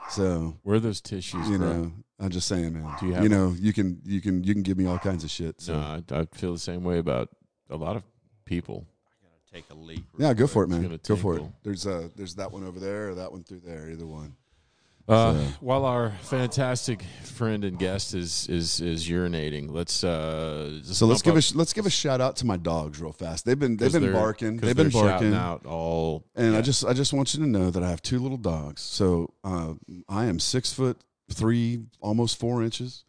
So Where are those tissues, you bro? know, I'm just saying, man. Do you have you know, you can you can you can give me all kinds of shit. So No, I, I feel the same way about a lot of people. Take a leak. yeah, go for it, It's man. gonna Go for it. tinkle. There's uh there's that one over there or that one through there, either one. Uh, So- while our fantastic friend and guest is is is urinating, let's uh. just So let's bump give a up- sh- let's give a shout out to my dogs real fast. They've been they've 'cause been they're- barking. 'cause They've been they're barking. shouting out all. And I yeah. just I just want you to know that I have two little dogs. So uh, I am six foot three, almost four inches,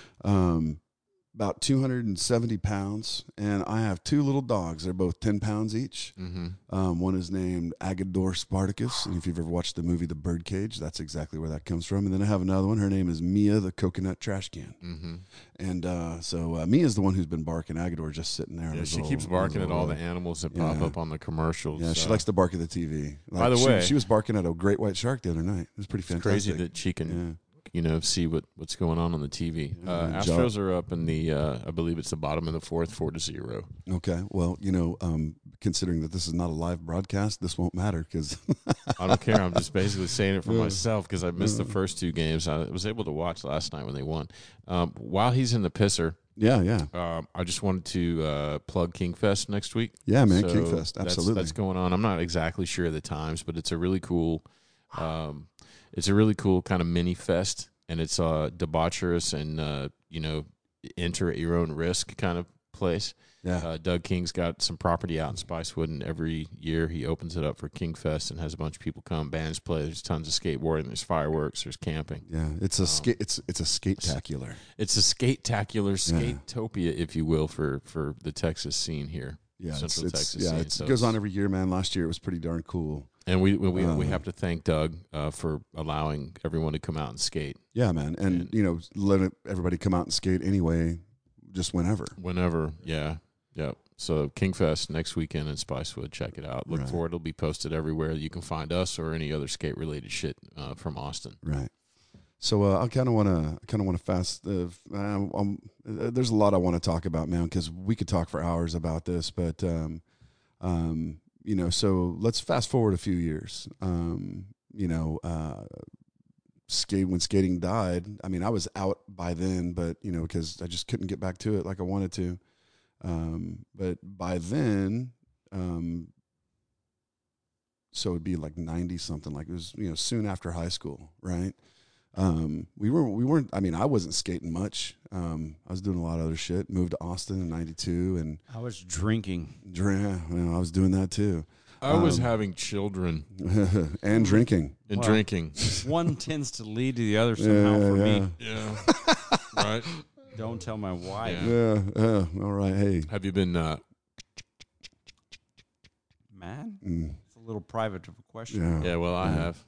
um, about two hundred and seventy pounds, and I have two little dogs. They're both ten pounds each. Mhm. Um, one is named Agador Spartacus, and if you've ever watched the movie The Birdcage, that's exactly where that comes from. And then I have another one. Her name is Mia the Coconut Trash Can. Mhm. And uh, so uh, Mia's the one who's been barking. Agador just sitting there. on Yeah, his she little- keeps on his barking at little all the roll. animals that pop Yeah. up on the commercials. Yeah, she uh, likes to bark at the T V. By the she, way- she was barking at a great white shark the other night. It was pretty It's fantastic. crazy that she can, Yeah. you know, see what, what's going on on the T V. Yeah, uh, good Astros are up in the, uh, I believe it's the bottom of the fourth, four to zero. Okay. Well, you know, um, considering that this is not a live broadcast, this won't matter because I don't care. I'm just basically saying it for Yeah. myself because I missed the first two games. I was able to watch last night when they won. Um, while he's in the pisser, yeah, yeah, um, I just wanted to uh, plug Kingfest next week. yeah, man, So Kingfest, that's- absolutely. That's, going on. I'm not exactly sure of the times, but it's a really cool, um, it's a really cool kind of mini fest, and it's uh, debaucherous and uh, you know, enter at your own risk kind of place. yeah, Uh, Doug King's got some property out in Spicewood, and every year he opens it up for Kingfest and has a bunch of people come. Bands play. There's tons of skateboarding. There's fireworks. There's camping. yeah. It's a skate. It's it's a skate-tacular. It's a skate-tacular, skate-topia, if you will, for, for the Texas scene here. Yeah, it's, Central it's Texas yeah. scene. It's, So it goes on it's- every year, man. Last year it was pretty darn cool. And we we, we, we Um, have to thank Doug uh, for allowing everyone to come out and skate Yeah, man, and And- you know, let it, everybody come out and skate anyway, just whenever. whenever. Yeah, yeah. So Kingfest next weekend in Spicewood. Check it out. Look Right. for it. It'll be posted everywhere. You can find us or any other skate-related shit uh, from Austin. Right. So uh, I kind of want to, I kind of want to fast. Uh, um, um, uh, there's a lot I want to talk about, man, because we could talk for hours about this. But um, um, you know, so let's fast forward a few years. Um, you know, uh, skate when skating died. I mean, I was out by then, but you know, because I just couldn't get back to it like I wanted to. Um, but by then, um, so it'd be like ninety something. Like it was, you know, soon after high school, right? Um, we were we weren't. I mean, I wasn't skating much. Um, I was doing a lot of other shit. Moved to Austin in ninety-two, and I was drinking. drink. You know, I was doing that too. I was Um, having children and drinking. and Well, drinking. One tends to lead to the other somehow Yeah, for yeah. me. Yeah. Right. Don't tell my wife. Yeah. Yeah, yeah. All right. Hey. Have you been? Uh, Man, Mm, it's a little private of a question. yeah. yeah. Well, I Yeah. have.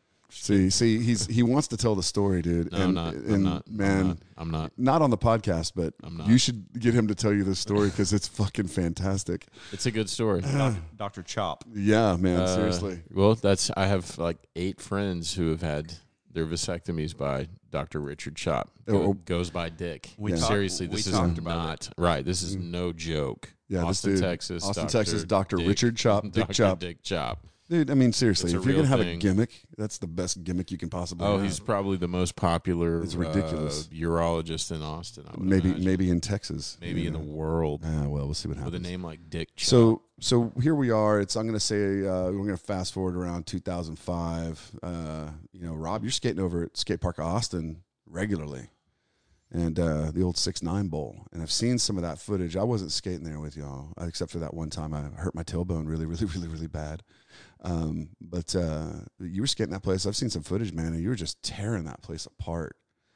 See, see, he's he wants to tell the story, dude. No, and, I'm not. and I'm not. man, I'm not. I'm not. not on the podcast, but I'm not. you should get him to tell you this story because it's fucking fantastic. It's a good story. Doctor Doctor Chop. Yeah, man. Uh, Seriously. Well, that's. I have like eight friends who have had their vasectomies by Doctor Richard Chop. Go, Oh. goes by Dick. We Yeah. talked- Seriously, we this is talked about not right. This is Mm. no joke. Yeah, Austin, this dude, Texas. Austin, Doctor Texas, Doctor Dick- Richard Chop, Dick Doctor Chop. Dick Chop. Dude, I mean, seriously, It's a if you're gonna real have thing. a gimmick, that's the best gimmick you can possibly Oh, have. he's probably the most popular. It's ridiculous. Uh, urologist in Austin. I would maybe imagine. maybe in Texas, maybe you in the know. world Ah, well, we'll see what with happens. a name like Dick Chop. So so here we are. It's I'm going to say uh, we're going to fast forward around two thousand five. Uh, you know, Rob, you're skating over at Skate Park Austin regularly, and uh, the old six nine bowl. And I've seen some of that footage. I wasn't skating there with y'all, uh, except for that one time I hurt my tailbone really, really, really, really bad. Um, but uh, you were skating that place. I've seen some footage, man, and you were just tearing that place apart.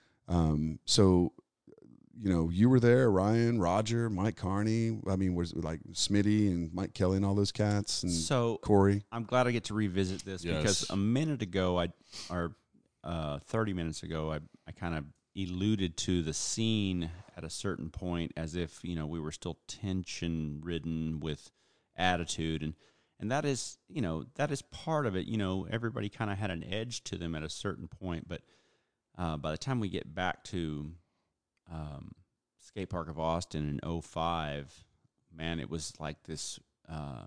Um, so. You know, you were there, Ryan, Roger, Mike Carney. I mean, was it like Smitty and Mike Kelly and all those cats and So Corey. I'm glad I get to revisit this Yes. because a minute ago, I or uh, thirty minutes ago, I I kind of alluded to the scene at a certain point as if you know we were still tension ridden with attitude, and and that is you know that is part of it. You know, everybody kind of had an edge to them at a certain point, but uh, by the time we get back to um, Skate Park of Austin in oh five, man, it was like this. Uh,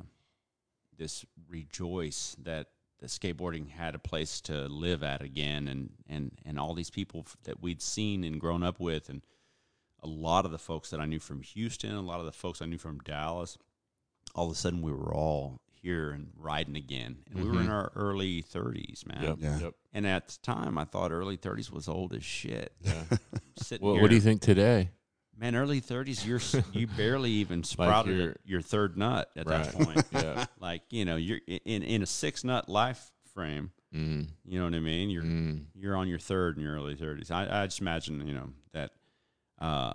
this rejoice that the skateboarding had a place to live at again, and, and, and all these people f- that we'd seen and grown up with, and a lot of the folks that I knew from Houston, a lot of the folks I knew from Dallas, all of a sudden we were all here and riding again. And we were in Mhm. our early thirties, man. Yep. Yeah. Yep. And at the time, I thought early thirties was old as shit. Yeah. Sitting Well, here, what do you think today? man, early thirties, you're s- you barely even sprouted you're- your third nut at that Right. point. Yeah. Like, you know, you're in in a six nut life frame. Mm. You know what I mean? You're Mm. you're on your third in your early thirties. I, I just imagine, you know, that. Uh,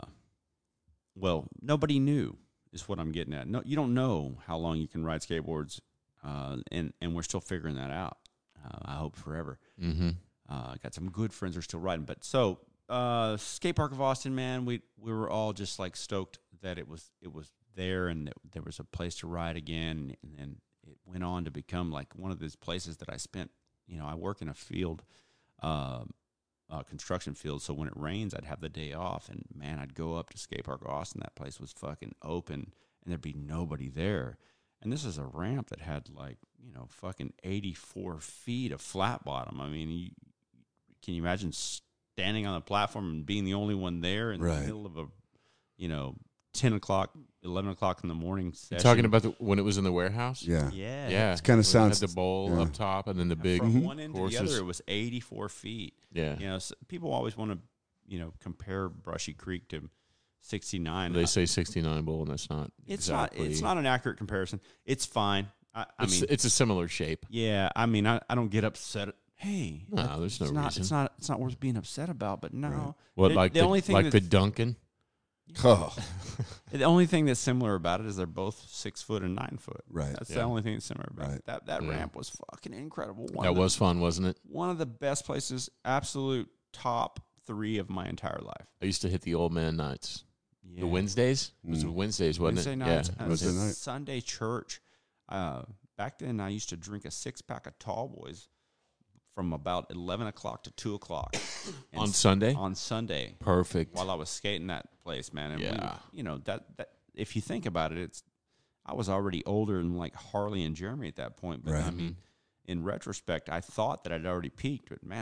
well, nobody knew is what I'm getting at. No, you don't know how long you can ride skateboards, uh, and and we're still figuring that out. Uh, I hope forever. Mm-hmm. Uh, got some good friends who are still riding, but so uh, Skate Park of Austin, man, we we were all just like stoked that it was it was there and that there was a place to ride again, and, and it went on to become like one of those places that I spent. You know, I work in a field, uh, uh, construction field, so when it rains, I'd have the day off, and man, I'd go up to Skate Park of Austin. That place was fucking open, and there'd be nobody there. And this is a ramp that had like you know fucking eighty-four feet of flat bottom. I mean, you, can you imagine standing on the platform and being the only one there in Right. the middle of a, you know, ten o'clock, eleven o'clock in the morning session? Talking about the, when it was in the warehouse. Yeah. yeah, Yeah. It kinda Where they sounds- had the bowl yeah. up top and then the big From one end to the courses. other, it was eighty-four feet. Yeah. You know, so people always want to, you know, compare Brushy Creek to sixty-nine. They say sixty-nine bowl, and that's not. it's exactly. not. It's not an accurate comparison. It's fine. I, I It's, mean, it's a similar shape. yeah. I mean, I, I don't get upset. Hey, No, that- there's no it's not, reason. It's not. It's not worth being upset about. But no, Right. What The- like the the, only thing like the that's- Duncan? Oh, the only thing that's similar about it is they're both six foot and nine foot. right. That's Yeah. the only thing that's similar about Right. it. That that Yeah. ramp was fucking incredible. One That of the, was fun, wasn't it? one of the best places. Absolute top three of my entire life. I used to hit the old man nights. Yeah. The Wednesdays? It was Mm. Wednesdays, wasn't Wednesday it? nights, Yeah. uh, it was Wednesday it. night. Sunday church. Uh, back then, I used to drink a six pack of Tall Boys from about eleven o'clock to two o'clock And On s- Sunday? On Sunday, Perfect. while I was skating that place, man. And we- Yeah. you know that that if you think about it, it's I was already older than like Harley and Jeremy at that point. But I Right. mean, in retrospect, I thought that I'd already peaked. But man,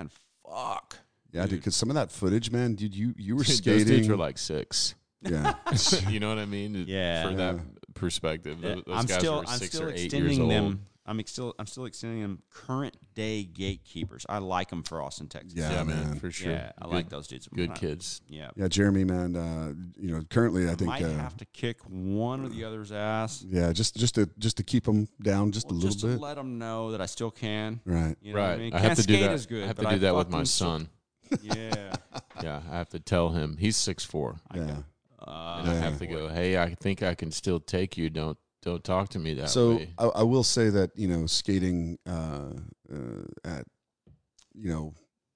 fuck. Yeah, dude. Because some of that footage, man, dude, you you were Dude, skating. Those dudes were like six. Yeah. You know what I mean? Yeah. For that Yeah. perspective, Yeah, those, those I'm guys still, were I'm six still or eight years extending old. them. I'm ex- still, I'm still extending them current day gatekeepers. I like them for Austin, Texas. Yeah, Yeah, man, man. for sure. Yeah, I Good- like those dudes. Good I- kids. Yeah. Yeah, Jeremy, man. Uh, you know, currently I I think. might Uh, have to kick one or the other's ass. yeah, just just to just to keep them down just Well, a little just bit. to let them know that I still can. Right. You know what Right. I mean? I have Can't to do skate that. as good, I have but to do that with fucking my still- son. Yeah. Yeah, I have to tell him he's six foot four, Yeah. Uh, and I Yeah. have to go. Hey, I think I can still take you. Don't don't talk to me that So way. I, I will say that you know skating uh, uh, at you know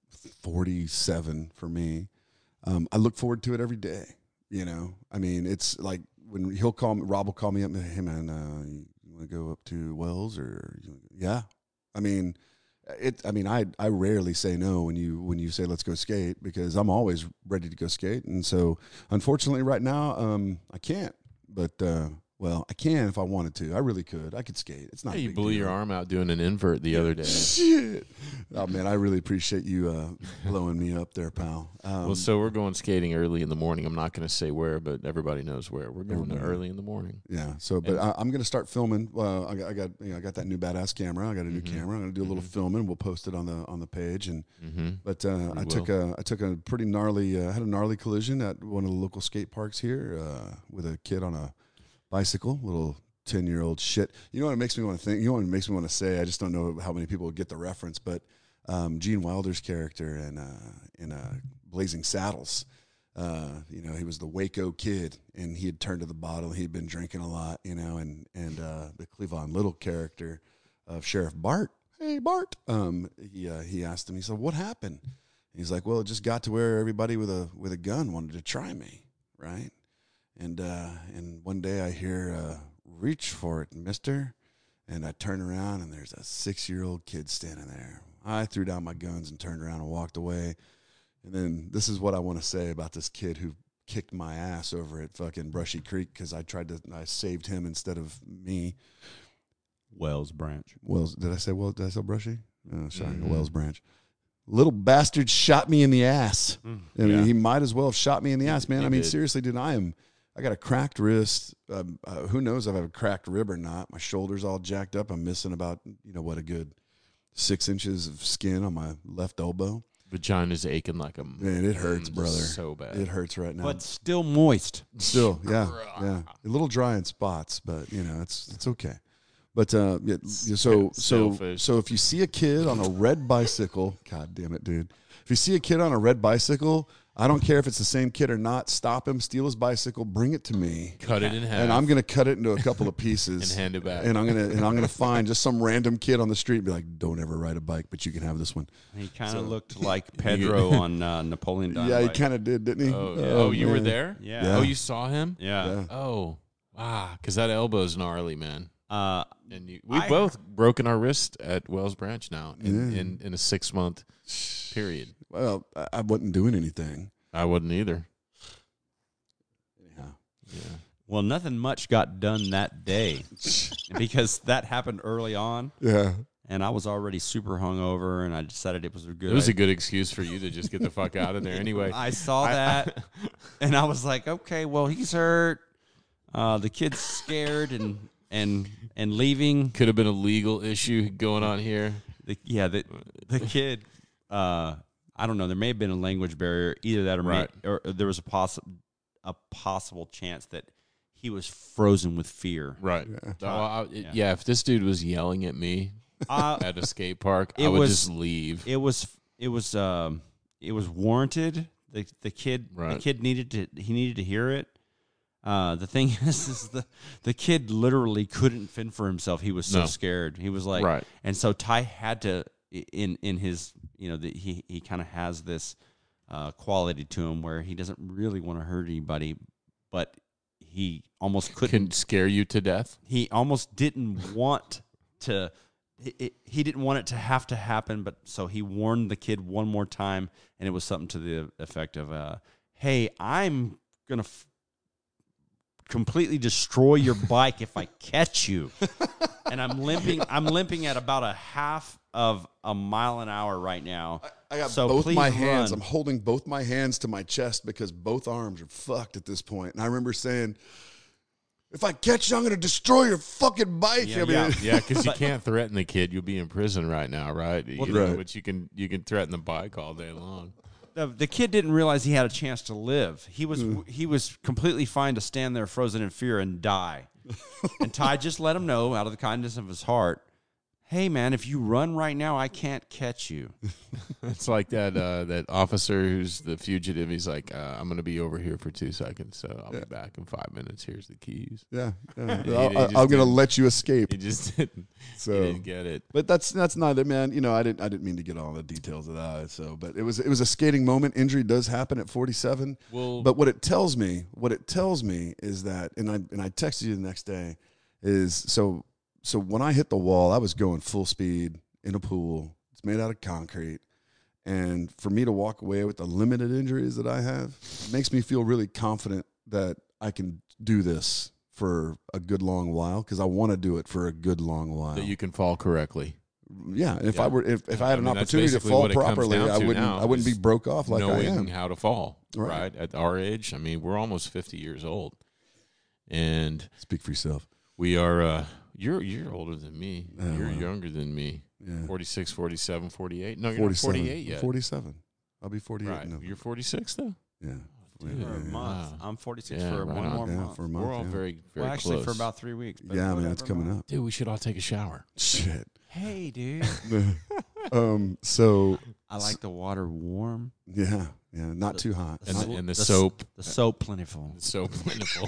forty-seven for me, um, I look forward to it every day. You know, I mean, it's like when he'll call me, Rob will call me up and hey man, uh, you, you want to go up to Wells or you, yeah? I mean, it. I mean, I I rarely say no when you when you say let's go skate because I'm always ready to go skate, and so unfortunately right now um, I can't, but. Uh, Well, I can if I wanted to. I really could. I could skate. It's not. Hey, a you big blew deal. your arm out doing an invert the other day. Shit. Oh man, I really appreciate you uh, blowing me up there, pal. Um, Well, so we're going skating early in the morning. I'm not going to say where, but everybody knows where. We're going to Everybody. early in the morning. yeah. So, but and- I, I'm gonna start filming. Well, I got, I got, you know, I got that new badass camera. I got a new Mhm. camera. I'm gonna do a little Mhm. filming. We'll post it on the on the page. And Mm-hmm. but uh, We I took will. a I took a pretty gnarly. Uh, I had a gnarly collision at one of the local skate parks here uh, with a kid on a bicycle. Little ten year old shit. You know what it makes me want to think? You know what it makes me want to say? I just don't know how many people would get the reference, but um, Gene Wilder's character in uh, in uh, Blazing Saddles. Uh, you know, he was the Waco kid, and he had turned to the bottle. He'd been drinking a lot, you know, and and uh, the Cleavon Little character of Sheriff Bart. Hey, Bart. Um, he uh, he asked him. He said, "What happened?" He's like, "Well, it just got to where everybody with a with a gun wanted to try me, right?" And uh, and one day I hear, uh, "Reach for it, mister." And I turn around and there's a six-year-old kid standing there. I threw down my guns and turned around and walked away. And then this is what I want to say about this kid who kicked my ass over at fucking Brushy Creek because I tried to, I saved him instead of me. Wells Branch. Wells, did I say, well, did I say Brushy? Oh, sorry, Mhm. Wells Branch. Little bastard shot me in the ass. I mean, Yeah. he might as well have shot me in the ass, man. he I mean, did. seriously, dude, I am, I got a cracked wrist. Um, uh, who knows if I have a cracked rib or not? My shoulder's all jacked up. I'm missing about, you know, what, a good six inches of skin on my left elbow. Vagina's aching like a Man, it hurts, mm, brother. So bad. It hurts right now. But still moist. Still, yeah, yeah, a little dry in spots, but you know, it's it's okay. But uh, yeah, so so Sailfish. so if you see a kid on a red bicycle, God damn it, dude! If you see a kid on a red bicycle, I don't care if it's the same kid or not. Stop him, steal his bicycle, bring it to me, Cut it in half. and I'm gonna cut it into a couple of pieces And hand it back. And I'm gonna and I'm gonna find just some random kid on the street and be like, "Don't ever ride a bike, but you can have this one." He kind of looked like Pedro on uh, Napoleon Dynamite. Yeah, he kind of did, didn't he? Oh, yeah. oh, you were man. there? Yeah. Yeah. Oh, you saw him? Yeah. Yeah. Oh, wow. Because that elbow's gnarly, man. Uh, And you, we've I- both broken our wrist at Wells Branch now in, Yeah. in, in a six month period. Well, I, I wasn't doing anything. I wasn't either. Anyhow. Yeah. well, nothing much got done that day because that happened early on, Yeah. and I was already super hungover, and I decided it was a good. It was a good excuse for you to just get the fuck out of there anyway. I saw that, and I was like, okay, well, he's hurt. Uh, the kid's scared and and and leaving. Could have been a legal issue going on here. The, yeah, the the kid. Uh, I don't know. There may have been a language barrier, either that or Right. may, or there was a possible a possible chance that he was frozen with fear. Right. Yeah. So, I- it- Yeah. yeah. If this dude was yelling at me Uh, at a skate park, It I would was- just leave. it was it was um it was warranted. The the kid the Right. kid needed to he needed to hear it. Uh, the thing is, is the the kid literally couldn't fend for himself. He was so No. scared. He was like, Right. and so Ty had to in in his you know the, he he kind of has this uh, quality to him where he doesn't really want to hurt anybody, but he almost couldn't. Can scare you to death. He almost didn't want to. It, it, he didn't want it to have to happen, but so he warned the kid one more time, and it was something to the effect of, uh, "Hey, I'm gonna." F- completely destroy your bike if I catch you. And I'm limping I'm limping at about a half of a mile an hour right now. I, I got so both please my hands. run. I'm holding both my hands to my chest because both arms are fucked at this point. And I remember saying, if I catch you, I'm going to destroy your fucking bike. Yeah, I mean, yeah. Yeah, because you can't threaten the kid. You'll be in prison right now, right? You Well, know, right. But you can you can threaten the bike all day long. The, the kid didn't realize he had a chance to live. He was Mm. he was completely fine to stand there frozen in fear and die. And Ty just let him know out of the kindness of his heart, hey, man, if you run right now, I can't catch you. It's like that uh, that officer who's the fugitive. He's like, uh, I'm going to be over here for two seconds, so I'll Yeah. be back in five minutes. Here's the keys. yeah, yeah. He- I'll- he I- just I'm going to didn't- let you escape. He just didn't, So, he didn't get it. but that's that's neither, man. You know, I didn't I didn't mean to get all the details of that. So, but it was it was a skating moment. Injury does happen at forty-seven. Well, But what it tells me, what it tells me is that, and I and I texted you the next day, is so so when I hit the wall, I was going full speed in a pool. It's made out of concrete, and for me to walk away with the limited injuries that I have makes me feel really confident that I can do this for a good long while because I want to do it for a good long while. that you can fall correctly. Yeah, if Yeah. I were if, if I had I an mean, that's opportunity to basically fall what it comes properly, down I to wouldn't now I wouldn't be is broke off like I knowing am. how to fall, Right. right. At our age, I mean, we're almost fifty years old, and Speak for yourself. we are. Uh, you're you're older than me. Yeah, you're well. younger than me. Yeah. forty-six, forty-seven, forty-eight. No, you're not forty-seven. forty-eight yet. forty-seven. I'll be forty-eight. Right. No. You're forty-six though. Yeah. dude. Yeah, For a yeah, month. Wow. I'm forty-six Yeah, for right one on. more yeah, month. for a month. We're all yeah. very very well, actually, close. for about three weeks. but Yeah, man, whatever, it's coming man. up. Dude, we should all take a shower. Shit. Hey, dude. um. So I like the water warm. yeah, yeah, not too hot. And Not- the, and the The s- soap. The soap plentiful. It's so plentiful.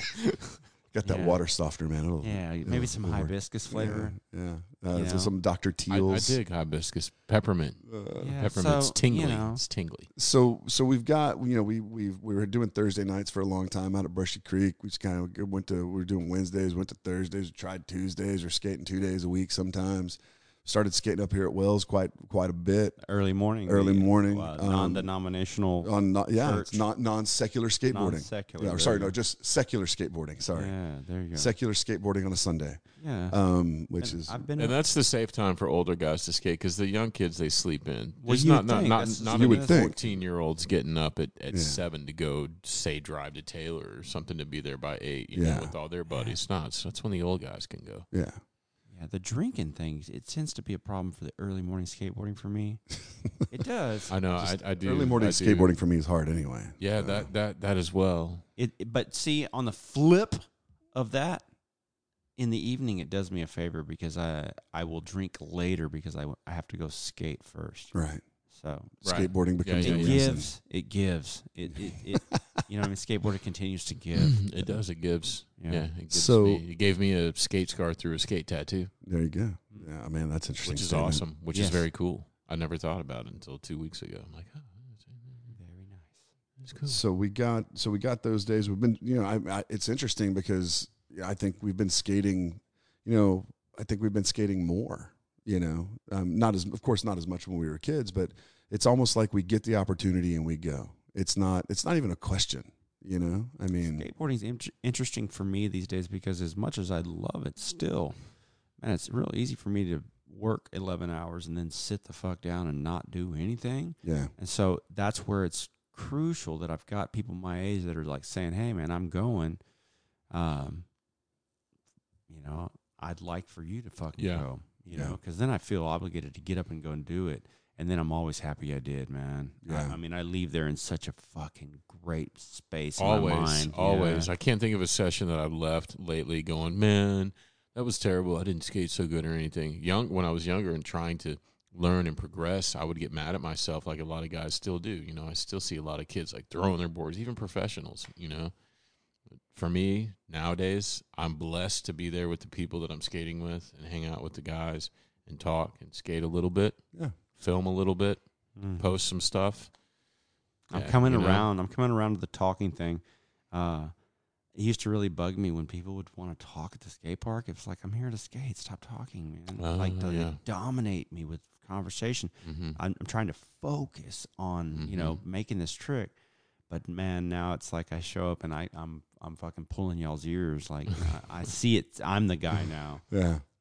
got that yeah. water softener, man. It'll, Yeah, it'll- maybe some it'll work. hibiscus flavor. Yeah. yeah. Uh, You so know? some Doctor I, I Teal's. dig hibiscus. Peppermint. Uh, Yeah, Peppermint's so, tingly. You know, It's tingly. So so we've got you know we we we were doing Thursday nights for a long time out at Brushy Creek. We just kind of went to we were doing Wednesdays, went to Thursdays, we tried Tuesdays, or skating two days a week sometimes. Started skating up here at Wells quite quite a bit. early morning. Early the, morning, uh, um, non-denominational. On not, yeah, it's Church. not non secular skateboarding. Non-secular, Yeah, or there sorry, you no, go. just secular skateboarding. Sorry, Yeah, there you go. secular skateboarding on a Sunday, yeah. um, which And is I've been. And that's the safe time for older guys to skate because the young kids they sleep in. Well, There's you not would not think. not, That's- not you any would think. fourteen year olds getting up at, at Yeah. seven to go say drive to Taylor or something to be there by eight. You Yeah. know, with all their buddies. No, it's, that's when the old guys can go. yeah. Yeah, the drinking thing, it tends to be a problem for the early morning skateboarding for me. It does. I know. I, I do. Early morning I do. skateboarding for me is hard anyway. Yeah, Uh, that that that as well. It, it- but see, on the flip of that, in the evening, it does me a favor because I I will drink later because I, w- I have to go skate first. right. So Right. Skateboarding becomes Yeah, a it yeah, reason. gives, it gives, it it, it you know what I mean. Skateboarding continues to give. It does. It gives. Yeah. Yeah. it gives So- me, it gave me a skate scar through a skate tattoo, There you go. Yeah, I mean that's interesting. which is statement. awesome. Which Yes. is very cool. I never thought about it until two weeks ago. I'm like, oh, Very nice. it's cool. So we got so we got those days. We've been you know I, I, it's interesting because I think we've been skating. You know I think we've been skating more. You know, um, not as of course not as much when we were kids, but it's almost like we get the opportunity and we go. It's not it's not even a question. You know, I mean, Skateboarding's in- interesting for me these days because as much as I love it, still, man, it's real easy for me to work eleven hours and then sit the fuck down and not do anything. yeah, And so that's where it's crucial that I've got people my age that are like saying, "Hey, man, I'm going. Um, you know, I'd like for you to fucking Yeah. go. You Yeah. know, because then I feel obligated to get up and go and do it, and then I'm always happy I did, man. Yeah. I, I mean, I leave there in such a fucking great space. In my Always, mind. always. Yeah. I can't think of a session that I've left lately going, man, that was terrible. I didn't skate so good or anything. Young when I was younger and trying to learn and progress, I would get mad at myself like a lot of guys still do. You know, I still see a lot of kids like throwing their boards, even professionals, you know. For me, nowadays, I'm blessed to be there with the people that I'm skating with and hang out with the guys and talk and skate a little bit, yeah, film a little bit, Mm. post some stuff. I'm Yeah, coming you know? around. I'm coming around to the talking thing. Uh, it used to really bug me when people would want to talk at the skate park. It's like, I'm here to skate. Stop talking, man. Oh, like to yeah. dominate me with conversation. Mm-hmm. I'm, I'm trying to focus on, you know, making this trick. But man, now it's like I show up and I, I'm I'm fucking pulling y'all's ears. Like I, I see it. I'm the guy now. yeah.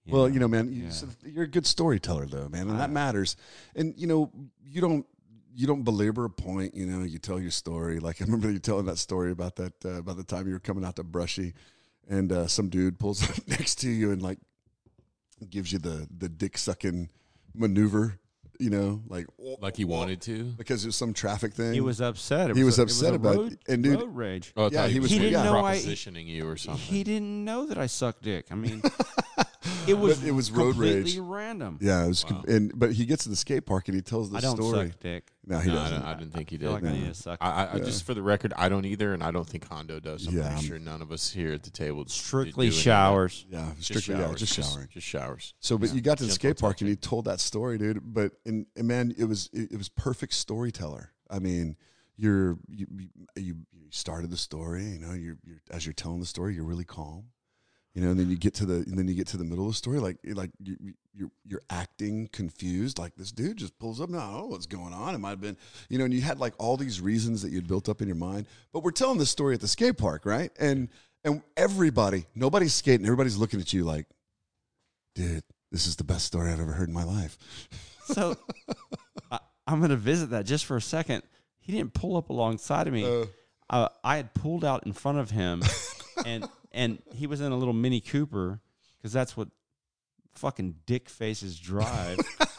You Well, know? you know, man, you, Yeah. so you're a good storyteller, though, man, and that I- matters. And you know, you don't you don't belabor a point. You know, you tell your story. Like I remember you telling that story about that uh, about the time you were coming out to Brushy, and uh, some dude pulls up next to you and like gives you the the dick sucking maneuver. You know, like Like he wanted to. because it was some traffic thing. He was upset. It He was a- upset it was a about road, it. And dude- road rage. Oh, I Yeah, thought he he was- was He didn't yeah. know I- propositioning you or something. He didn't know that I suck dick. I mean, it was But it was road completely rage. random. Yeah, it was, Wow. and but he gets to the skate park and he tells the I don't story. suck dick. No, he no, I, doesn't. don't- I didn't think he I did. feel like I No. need to suck. I, I, I Yeah. just for the record, I don't either, and I don't think Hondo does. I'm Yeah, pretty I'm- sure none of us here at the table Strictly do any of that. showers. Yeah, Just strictly, showers, yeah, just showering. Just showers. So, but Yeah. you got to the Gentle skate park and touching. he told that story, dude. But and, and man, it was it, it was perfect storyteller. I mean, you're you you, you started the story, you know. You're, you're as you're telling the story, you're really calm, you know. And then you get to the and then you get to the middle of the story, like like you you're you're acting confused, like this dude just pulls up. No, I don't know what's going on. It might have been, you know. And you had like all these reasons that you'd built up in your mind. But we're telling this story at the skate park, right? And and everybody, nobody's skating. Everybody's looking at you like, dude, this is the best story I've ever heard in my life. So I, I'm going to visit that just for a second. He didn't pull up alongside of me. Uh, Uh, I had pulled out in front of him, and and he was in a little Mini Cooper because that's what fucking dick faces drive.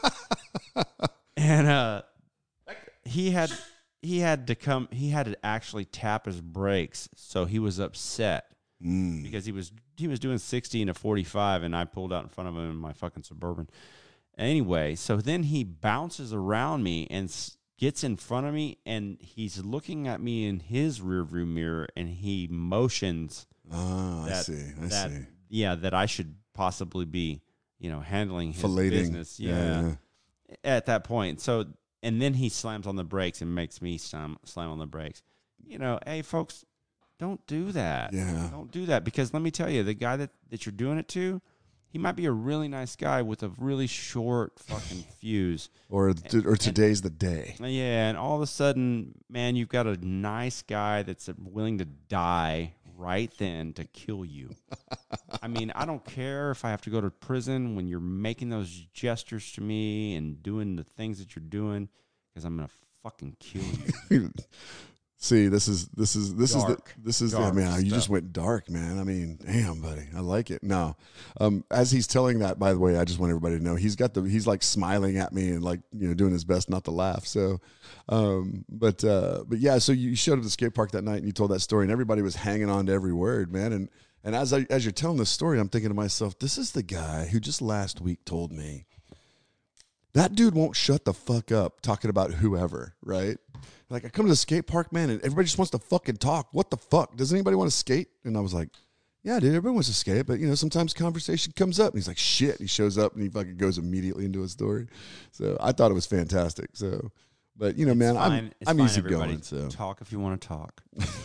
and uh, he had he had to come. He had to actually tap his brakes, so he was upset mm, because he was he was doing sixty and a forty-five, and I pulled out in front of him in my fucking Suburban. Anyway, so then he bounces around me and s- gets in front of me, and he's looking at me in his rearview mirror, and he motions ah, I that see. I that see. yeah that I should possibly be you know handling his Filleting. business. Yeah, Yeah, yeah. at that point. So and then he slams on the brakes and makes me slam slam on the brakes. You know, hey folks, don't do that. Yeah. Don't do that because let me tell you, the guy that, that you're doing it to, he might be a really nice guy with a really short fucking fuse. Or t- or today's the day. Yeah, and all of a sudden, man, you've got a nice guy that's willing to die right then to kill you. I mean, I don't care if I have to go to prison when you're making those gestures to me and doing the things that you're doing because I'm going to fucking kill you. See, this is this is this Dark. is the, this is Dark I mean, you just stuff. went dark, man. I mean, damn, buddy, I like it. No, um, as he's telling that, by the way, I just want everybody to know he's got the he's like smiling at me and like you know doing his best not to laugh. So, um, but uh, but yeah, so you showed up at the skate park that night and you told that story, and everybody was hanging on to every word, man. And and as I as you're telling this story, I'm thinking to myself, this is the guy who just last week told me that dude won't shut the fuck up talking about whoever, right? Like, I come to the skate park, man, and everybody just wants to fucking talk. What the fuck? Does anybody want to skate? And I was like, yeah, dude, everybody wants to skate, but, you know, sometimes conversation comes up. And he's like, shit. He shows up, and he fucking goes immediately into a story. So I thought it was fantastic. So, but, you know, man, Fine. I'm, It's I'm fine, easy everybody. going. So, Talk if you want to talk.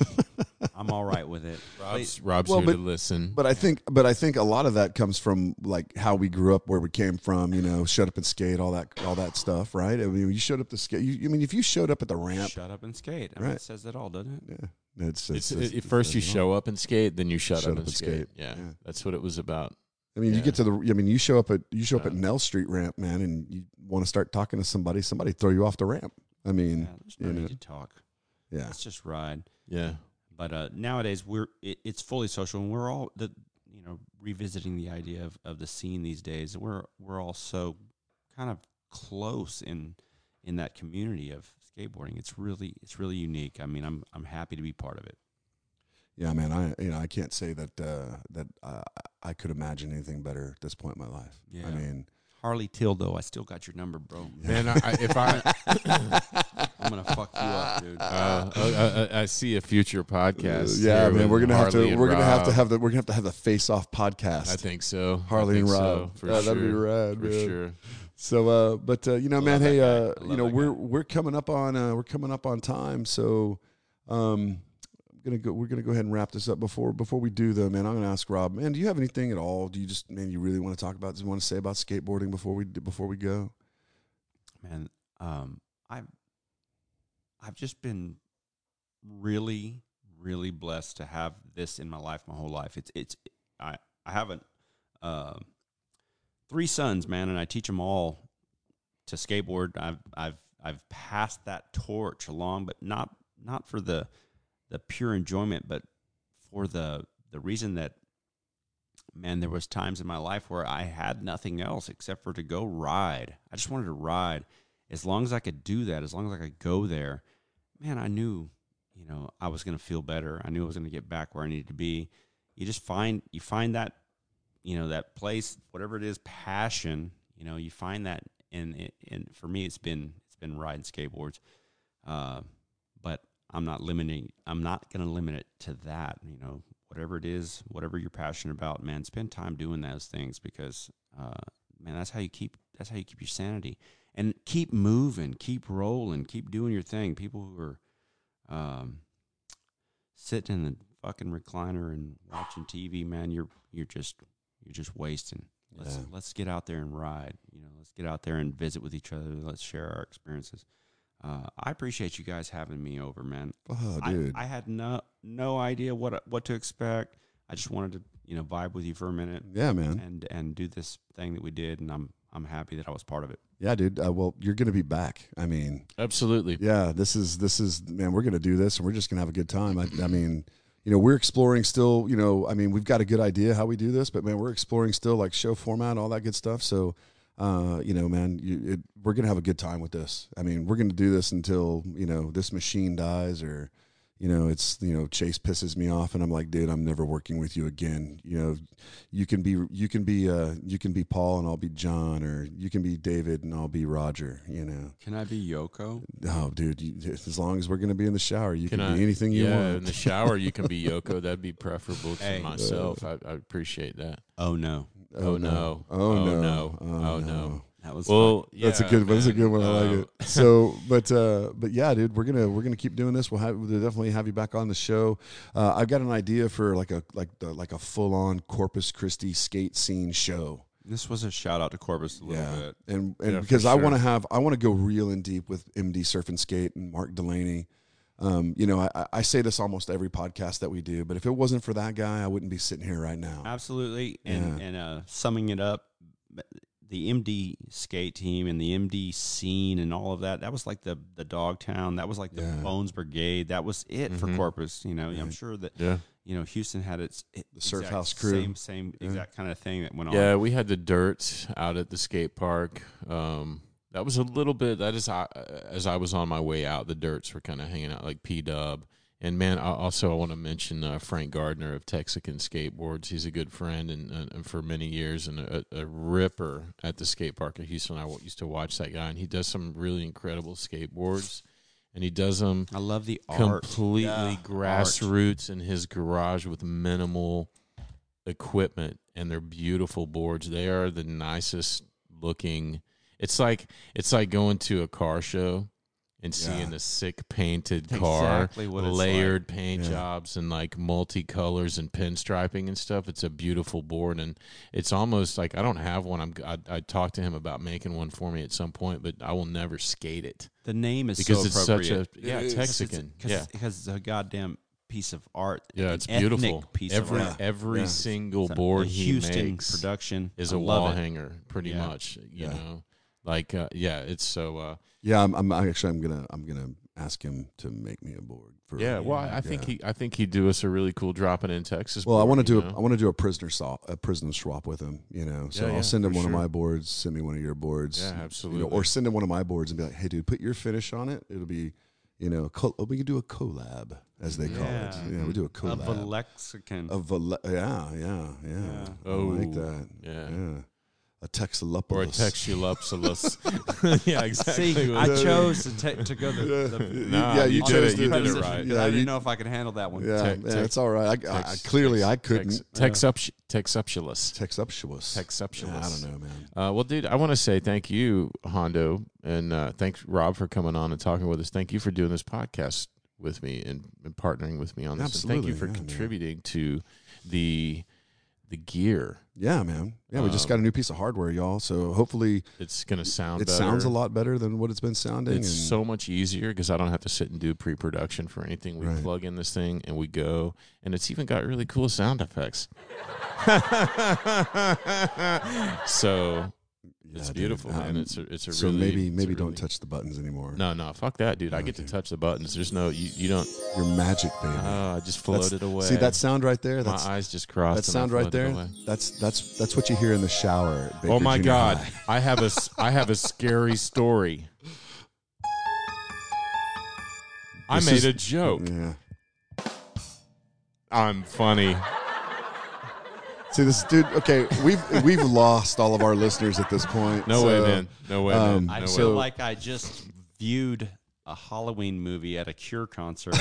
I'm all right with it. Rob's, Rob's Well, here but- to listen. But I think, but I think a lot of that comes from like how we grew up, where we came from. You know, shut up and skate, all that, all that stuff, right? I mean, you showed up to skate. You, I mean, if you showed up at the ramp, Shut up and skate. I mean, Right. it says it all, doesn't it? yeah, it's, It's, it's, at first you it's- show up and skate, then you shut, up, and skate. skate. Yeah, Yeah. that's what it was about. I mean, you Yeah. get to the. I mean, you show up at you show up at Yeah. Nell Street ramp, man, and you want to start talking to somebody. Somebody throw you off the ramp. I mean, Yeah, there's no you need know, to talk. yeah, Let's just ride. Yeah, But uh, nowadays we're it, it's fully social, and we're all the you know revisiting the idea of, of the scene these days. We're we're all so kind of close in in that community of skateboarding. It's really it's really unique. I mean, I'm I'm happy to be part of it. yeah, man. I you know I can't say that uh, that uh, I could imagine anything better at this point in my life. Yeah. I mean, Harley Tildo, I still got your number, bro. man. I, I, if I, I'm gonna fuck you up, dude. uh, I, I, I see a future podcast. uh, yeah, here man, with we're gonna have Harley to and we're gonna have to Rob. have the we're gonna have to have the face off podcast. I think so. Harley I and think so, Rob. for Yeah, sure. that'd be rad, for man. sure. So, uh, but uh, you know, I man, love hey, that uh, guy. I you love know, that we're guy. we're coming up on uh, we're coming up on time, so um, I'm gonna go. We're gonna go ahead and wrap this up. Before before we do, though, man, I'm gonna ask Rob, man, do you have anything at all? Do you just, man, you really want to talk about? Do you want to say about skateboarding before we before we go? Man, um, I've I've just been really, really blessed to have this in my life my whole life. It's it's I I haven't um three sons, man, and I teach them all to skateboard. I've I've I've passed that torch along, but not not for the the pure enjoyment, but for the the reason that, man, there was times in my life where I had nothing else except for to go ride. I just wanted to ride. As long as I could do that, as long as I could go there, man, I knew, you know, I was going to feel better. I knew I was going to get back where I needed to be. You just find, you find that, you know, that place, whatever it is, passion, you know, you find that. And, and for me, it's been, it's been riding skateboards. Uh, but I'm not limiting, I'm not going to limit it to that, you know, whatever it is, whatever you're passionate about, man, spend time doing those things because, uh, man, that's how you keep, that's how you keep your sanity. And keep moving, keep rolling, keep doing your thing. People who are um, sitting in the fucking recliner and watching T V, man, you're you're just you're just wasting. Let's yeah. let's get out there and ride. You know, let's get out there and visit with each other. Let's share our experiences. Uh, I appreciate you guys having me over, man. Oh, dude, I, I had no no idea what what to expect. I just wanted to, you know, vibe with you for a minute. Yeah, man, and and do this thing that we did, and I'm I'm happy that I was part of it. Yeah, dude. Uh, well, you're going to be back. I mean, absolutely. Yeah, this is this is man. We're going to do this, and we're just going to have a good time. I, I mean, you know, we're exploring still. You know, I mean, we've got a good idea how we do this, but man, we're exploring still, like show format, all that good stuff. So, uh, you know, man, you, it, we're going to have a good time with this. I mean, we're going to do this until you know this machine dies or. You know, it's, you know, Chase pisses me off and I'm like, dude, I'm never working with you again. You know, you can be, you can be, uh, you can be Paul and I'll be John, or you can be David and I'll be Roger, you know. Can I be Yoko? Oh, dude, you, as long as we're going to be in the shower, you can, can I, be anything you yeah, want. Yeah, in the shower, you can be Yoko. That'd be preferable to hey, myself. Uh, I, I appreciate that. Oh, no. Oh, no. Oh, oh no. no. Oh, oh, no. no. That was well. fun. Yeah, that's a good. man. That's a good one. I like uh, it. So, but uh, but yeah, dude, we're gonna we're gonna keep doing this. We'll have we'll definitely have you back on the show. Uh, I've got an idea for like a like the like a full on Corpus Christi skate scene show. This was a shout out to Corpus a little yeah. bit, and and yeah, because I sure. want to have I want to go real in deep with M D Surf and Skate and Mark Delaney. Um, you know, I, I say this almost every podcast that we do, but if it wasn't for that guy, I wouldn't be sitting here right now. Absolutely, and Yeah. and uh, summing it up. The M D skate team and the M D scene and all of that, that was like the, the Dogtown. That was like the Yeah. Bones Brigade. That was it for Mhm. Corpus. You know, I'm Right. sure that, Yeah. you know, Houston had its it, The Surf exact House crew. Same, same Yeah. exact kind of thing that went on. Yeah, we had the dirt out at the skate park. Um, that was a little bit. That is, I, as I was on my way out, the dirts were kind of hanging out like P Dub. And man, I also I want to mention uh, Frank Gardner of Texican Skateboards. He's a good friend, and, and, and for many years, and a, a ripper at the skate park in Houston. I used to watch that guy, and he does some really incredible skateboards, and he does them. I love the art. Completely Yeah. grassroots in his garage with minimal equipment, and they're beautiful boards. They are the nicest looking. It's like it's like going to a car show and Yeah. seeing the sick painted That's car, exactly what it's layered paint Yeah. jobs and like multicolors and pinstriping and stuff. It's a beautiful board, and it's almost like I don't have one. I'm I, I talked to him about making one for me at some point, but I will never skate it The name is because so it's such a appropriate. yeah It is. Texican. Because Yeah, because it's a goddamn piece of art. yeah, an it's ethnic beautiful. Piece Every of art. every Yeah. single It's a- board a he Houston makes production is I a love wall it. hanger, pretty Yeah. much. You Yeah. know, like uh, yeah, it's so. Uh, Yeah, I'm, I'm actually I'm gonna I'm gonna ask him to make me a board. For yeah, well, I, I think Yeah. he, I think he'd do us a really cool dropping in Texas. Well, I board, want to you do a, know? I want to do a prisoner swap, a prisoner swap with him. You know, so Yeah, I'll yeah, send him for one sure. of my boards, send me one of your boards. Yeah, you know, absolutely. or send him one of my boards and be like, hey, dude, put your finish on it. It'll be, you know, a co- we can do a collab as they call it. Yeah. Yeah, we do a A collab. Valexican. A vale- yeah, yeah, yeah. Yeah. I like Oh, that. yeah. yeah. A Texalopolis. or a Texulopsilus. Yeah, exactly. See, I chose to ta- to go the, Yeah, the Nah, yeah, you you did chose it. the- You did it position, right. 'cause Yeah, I didn't you- know if I could handle that one. Yeah, Tex- yeah, Tex- it's all right. I, I, Tex- clearly I Tex- couldn't. Texup- Texupulus. Texuptuous. Texuptuous. Yeah, I don't know, man. Uh, well, dude, I want to say thank you, Hondo, and uh, thanks, Rob, for coming on and talking with us. Thank you for doing this podcast with me and, and partnering with me on this. Absolutely, and thank you for yeah, man. contributing to the the gear. Yeah, man. Yeah, we just got a new piece of hardware, y'all. So hopefully It's going to sound it better. sounds a lot better than what it's been sounding. It's and so much easier because I don't have to sit and do pre-production for anything. We Right. plug in this thing and we go, and it's even got really cool sound effects. So yeah, it's dude. beautiful, man. Um, It's a, it's a so really maybe it's a maybe don't really- touch the buttons anymore. No, no, fuck that, dude. I get to Okay. touch the buttons. There's no you. You don't. Your magic, baby. Oh, I just That's- floated away. See that sound right there? My That's eyes just crossed. that and I sound right floated there. away. That's that's that's what you hear in the shower. At Baker Oh my Junior God! High. I have a s- I have a scary story. I This made is- a joke. Yeah. I'm funny. See this dude. Okay, we've we've lost all of our listeners at this point. No so, way, man. No way, um, man. I No feel way. like I just viewed a Halloween movie at a Cure concert.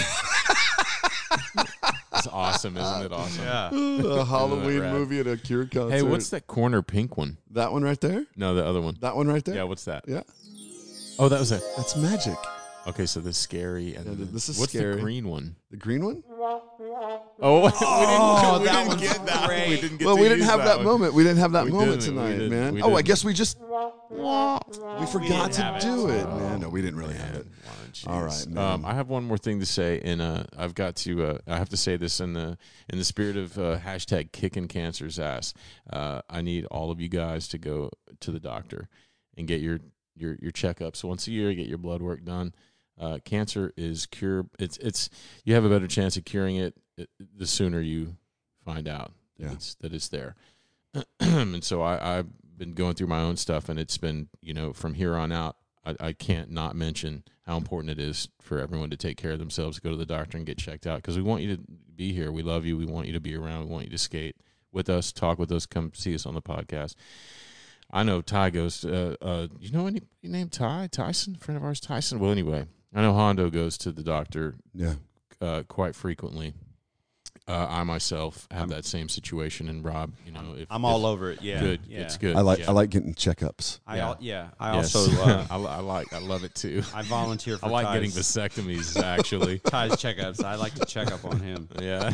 It's awesome, isn't it? Awesome. yeah. A Halloween rad. movie at a Cure concert. Hey, what's that corner pink one? that one right there? No, the other one. That one right there? Yeah, what's that? Yeah. Oh, that was it. That's magic. Okay, so this scary. And Yeah, th- this is what's scary. the green one? The green one? Oh, we didn't, Oh, we that didn't one's get that. great. We didn't get Well, to we didn't use have that, one. moment. We didn't have that We moment didn't. We tonight, didn't. man. We oh, I didn't. guess we just we forgot didn't to have do it. it, man. No, we didn't really have it. Oh, All jeez. right, man. Um, I have one more thing to say, and uh, I've got to. Uh, I have to say this in the in the spirit of uh, hashtag kicking cancer's ass. Uh, I need all of you guys to go to the doctor and get your your your checkups once a year. Get your blood work done. Uh, cancer is cure. It's it's you have a better chance of curing it, it the sooner you find out that Yeah. it's that it's there. And so I, I've been going through my own stuff, and it's been, you know, from here on out, I, I can't not mention how important it is for everyone to take care of themselves, go to the doctor and get checked out, because we want you to be here. We love you. We want you to be around. We want you to skate with us, talk with us, come see us on the podcast. I know Ty goes, uh, uh, you know anybody named Ty? Tyson? Friend of ours, Tyson? Well, anyway, I know Hondo goes to the doctor Yeah. uh, quite frequently. Uh, I myself have that same situation, and Rob, you know, if I'm if- all over it. Yeah. good, Yeah. it's good. I like yeah. I like getting checkups. I Yeah. al- yeah. I Yes. also uh, I, li- I like, I love it too. I volunteer for I like getting Ty's, vasectomies, actually. Ty's checkups. I like to check up on him. Yeah.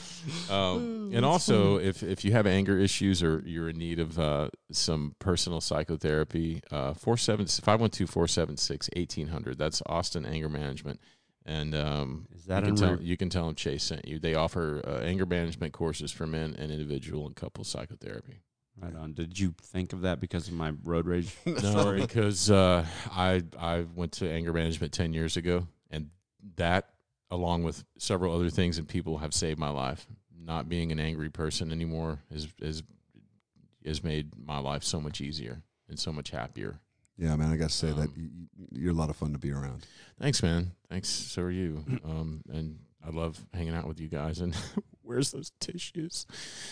um, and also, if, if you have anger issues or you're in need of uh, some personal psychotherapy, uh, five one two, four seven six, one eight hundred. That's Austin Anger Management. And um, Is that you, can in tell, re- you can tell them Chase sent you. They offer uh, anger management courses for men and individual and couple psychotherapy. Right on. Did you think of that because of my road rage? No, because uh, I I went to anger management ten years ago, and that, along with several other things and people, have saved my life. Not being an angry person anymore has has has made my life so much easier and so much happier. Yeah, man. I gotta say that Um, y- y- you're a lot of fun to be around. Thanks, man. Thanks. So are you. Um, and I love hanging out with you guys. And where's those tissues?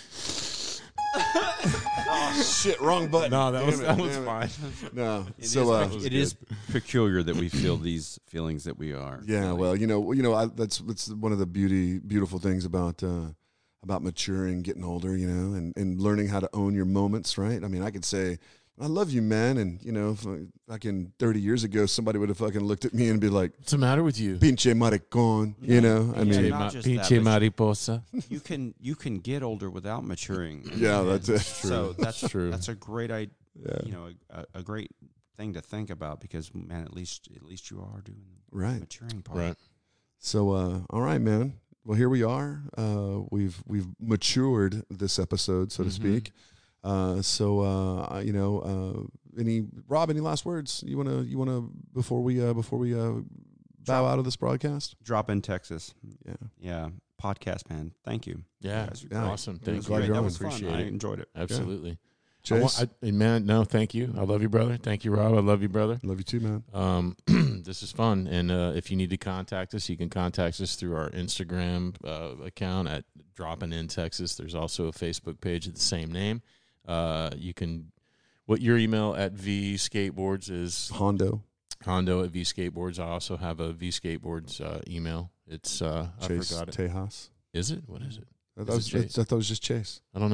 Oh shit! Wrong button. No, that Damn was it, that was damn it. fine. No. It so is, uh, was it is peculiar that we feel these feelings that we are. yeah, feeling. well, you know, you know, I, that's that's one of the beauty, beautiful things about uh, about maturing, getting older, you know, and, and learning how to own your moments, right? I mean, I could say, "I love you, man," and you know, if, uh, fucking thirty years ago, somebody would have fucking looked at me and be like, What's the matter with you? "Pinche maricón," you know. I Yeah, mean, not Ma- just that, Pinche but- mariposa. you can you can get older without maturing. yeah, And that's it. So that's True. That's a great idea. Yeah. You know, a, a great thing to think about because man, at least at least you are doing the Right. maturing part. Right. So, uh, all right, man. Well, here we are. Uh, we've we've matured this episode, so to Mhm. speak. Uh, so, uh, you know, uh, any Rob, any last words you wanna you wanna before we uh, before we uh, bow out of this broadcast? Drop in Texas. Yeah. Yeah. Podcast man. Thank you. Yeah. guys are Yeah. Awesome. It Thank was you. glad great. you're That on. was fun. Appreciate I it. enjoyed it. Absolutely. I Chase, want, I, and man, no, thank you. I love you, brother. Thank you, Rob. I love you, brother. love you too, man. Um, this is fun. And uh, if you need to contact us, you can contact us through our Instagram uh, account at Dropping In Texas. There's also a Facebook page of the same name. Uh, you can, what your email at V Skateboards is Hondo, Hondo at V Skateboards. I also have a V Skateboards uh, email. It's, uh, I Chase forgot it. Tejas. Is it? What is it? I Is thought, it was, it Chase? I thought it was just Chase. I don't know.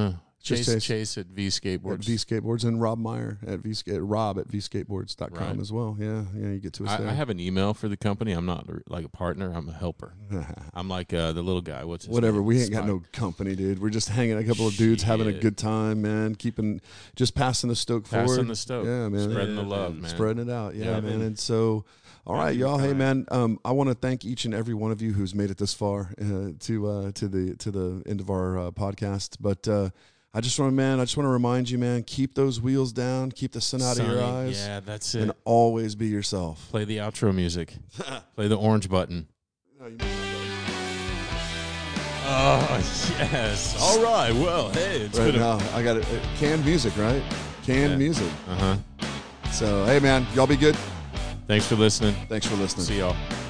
Chase, Chase. Chase at V At Skateboards. V Skateboards, and Rob Meyer at V Rob at V skateboards dot com Right. as well. Yeah, yeah, you get to us I, there. I have an email for the company. I'm not like a partner. I'm a helper. I'm like uh, the little guy. What's his Whatever. name? We ain't got Spike. no company, dude. We're just hanging a couple of dudes having a Shit. good time, man. Keeping just passing the stoke Passing forward. the stoke. Yeah, man. Spreading Yeah, the love, man. man. Spreading it out. Yeah, Yeah, man. man. And so, all right, Thank you, y'all. Hey, Kyle. man. Um, I want to thank each and every one of you who's made it this far uh, to uh, to the to the end of our uh, podcast. But uh, I just want to, man. I just want to remind you, man. Keep those wheels down. Keep the sun out of your Sunny. eyes. Yeah, that's it. And always be yourself. Play the outro music. Play the orange button. Oh, yes. All right. Well, hey, it's Right been a... now, I got it. Canned music, right? Canned Yeah. music. Uh-huh. So, hey, man, y'all be good. Thanks for listening. Thanks for listening. See y'all.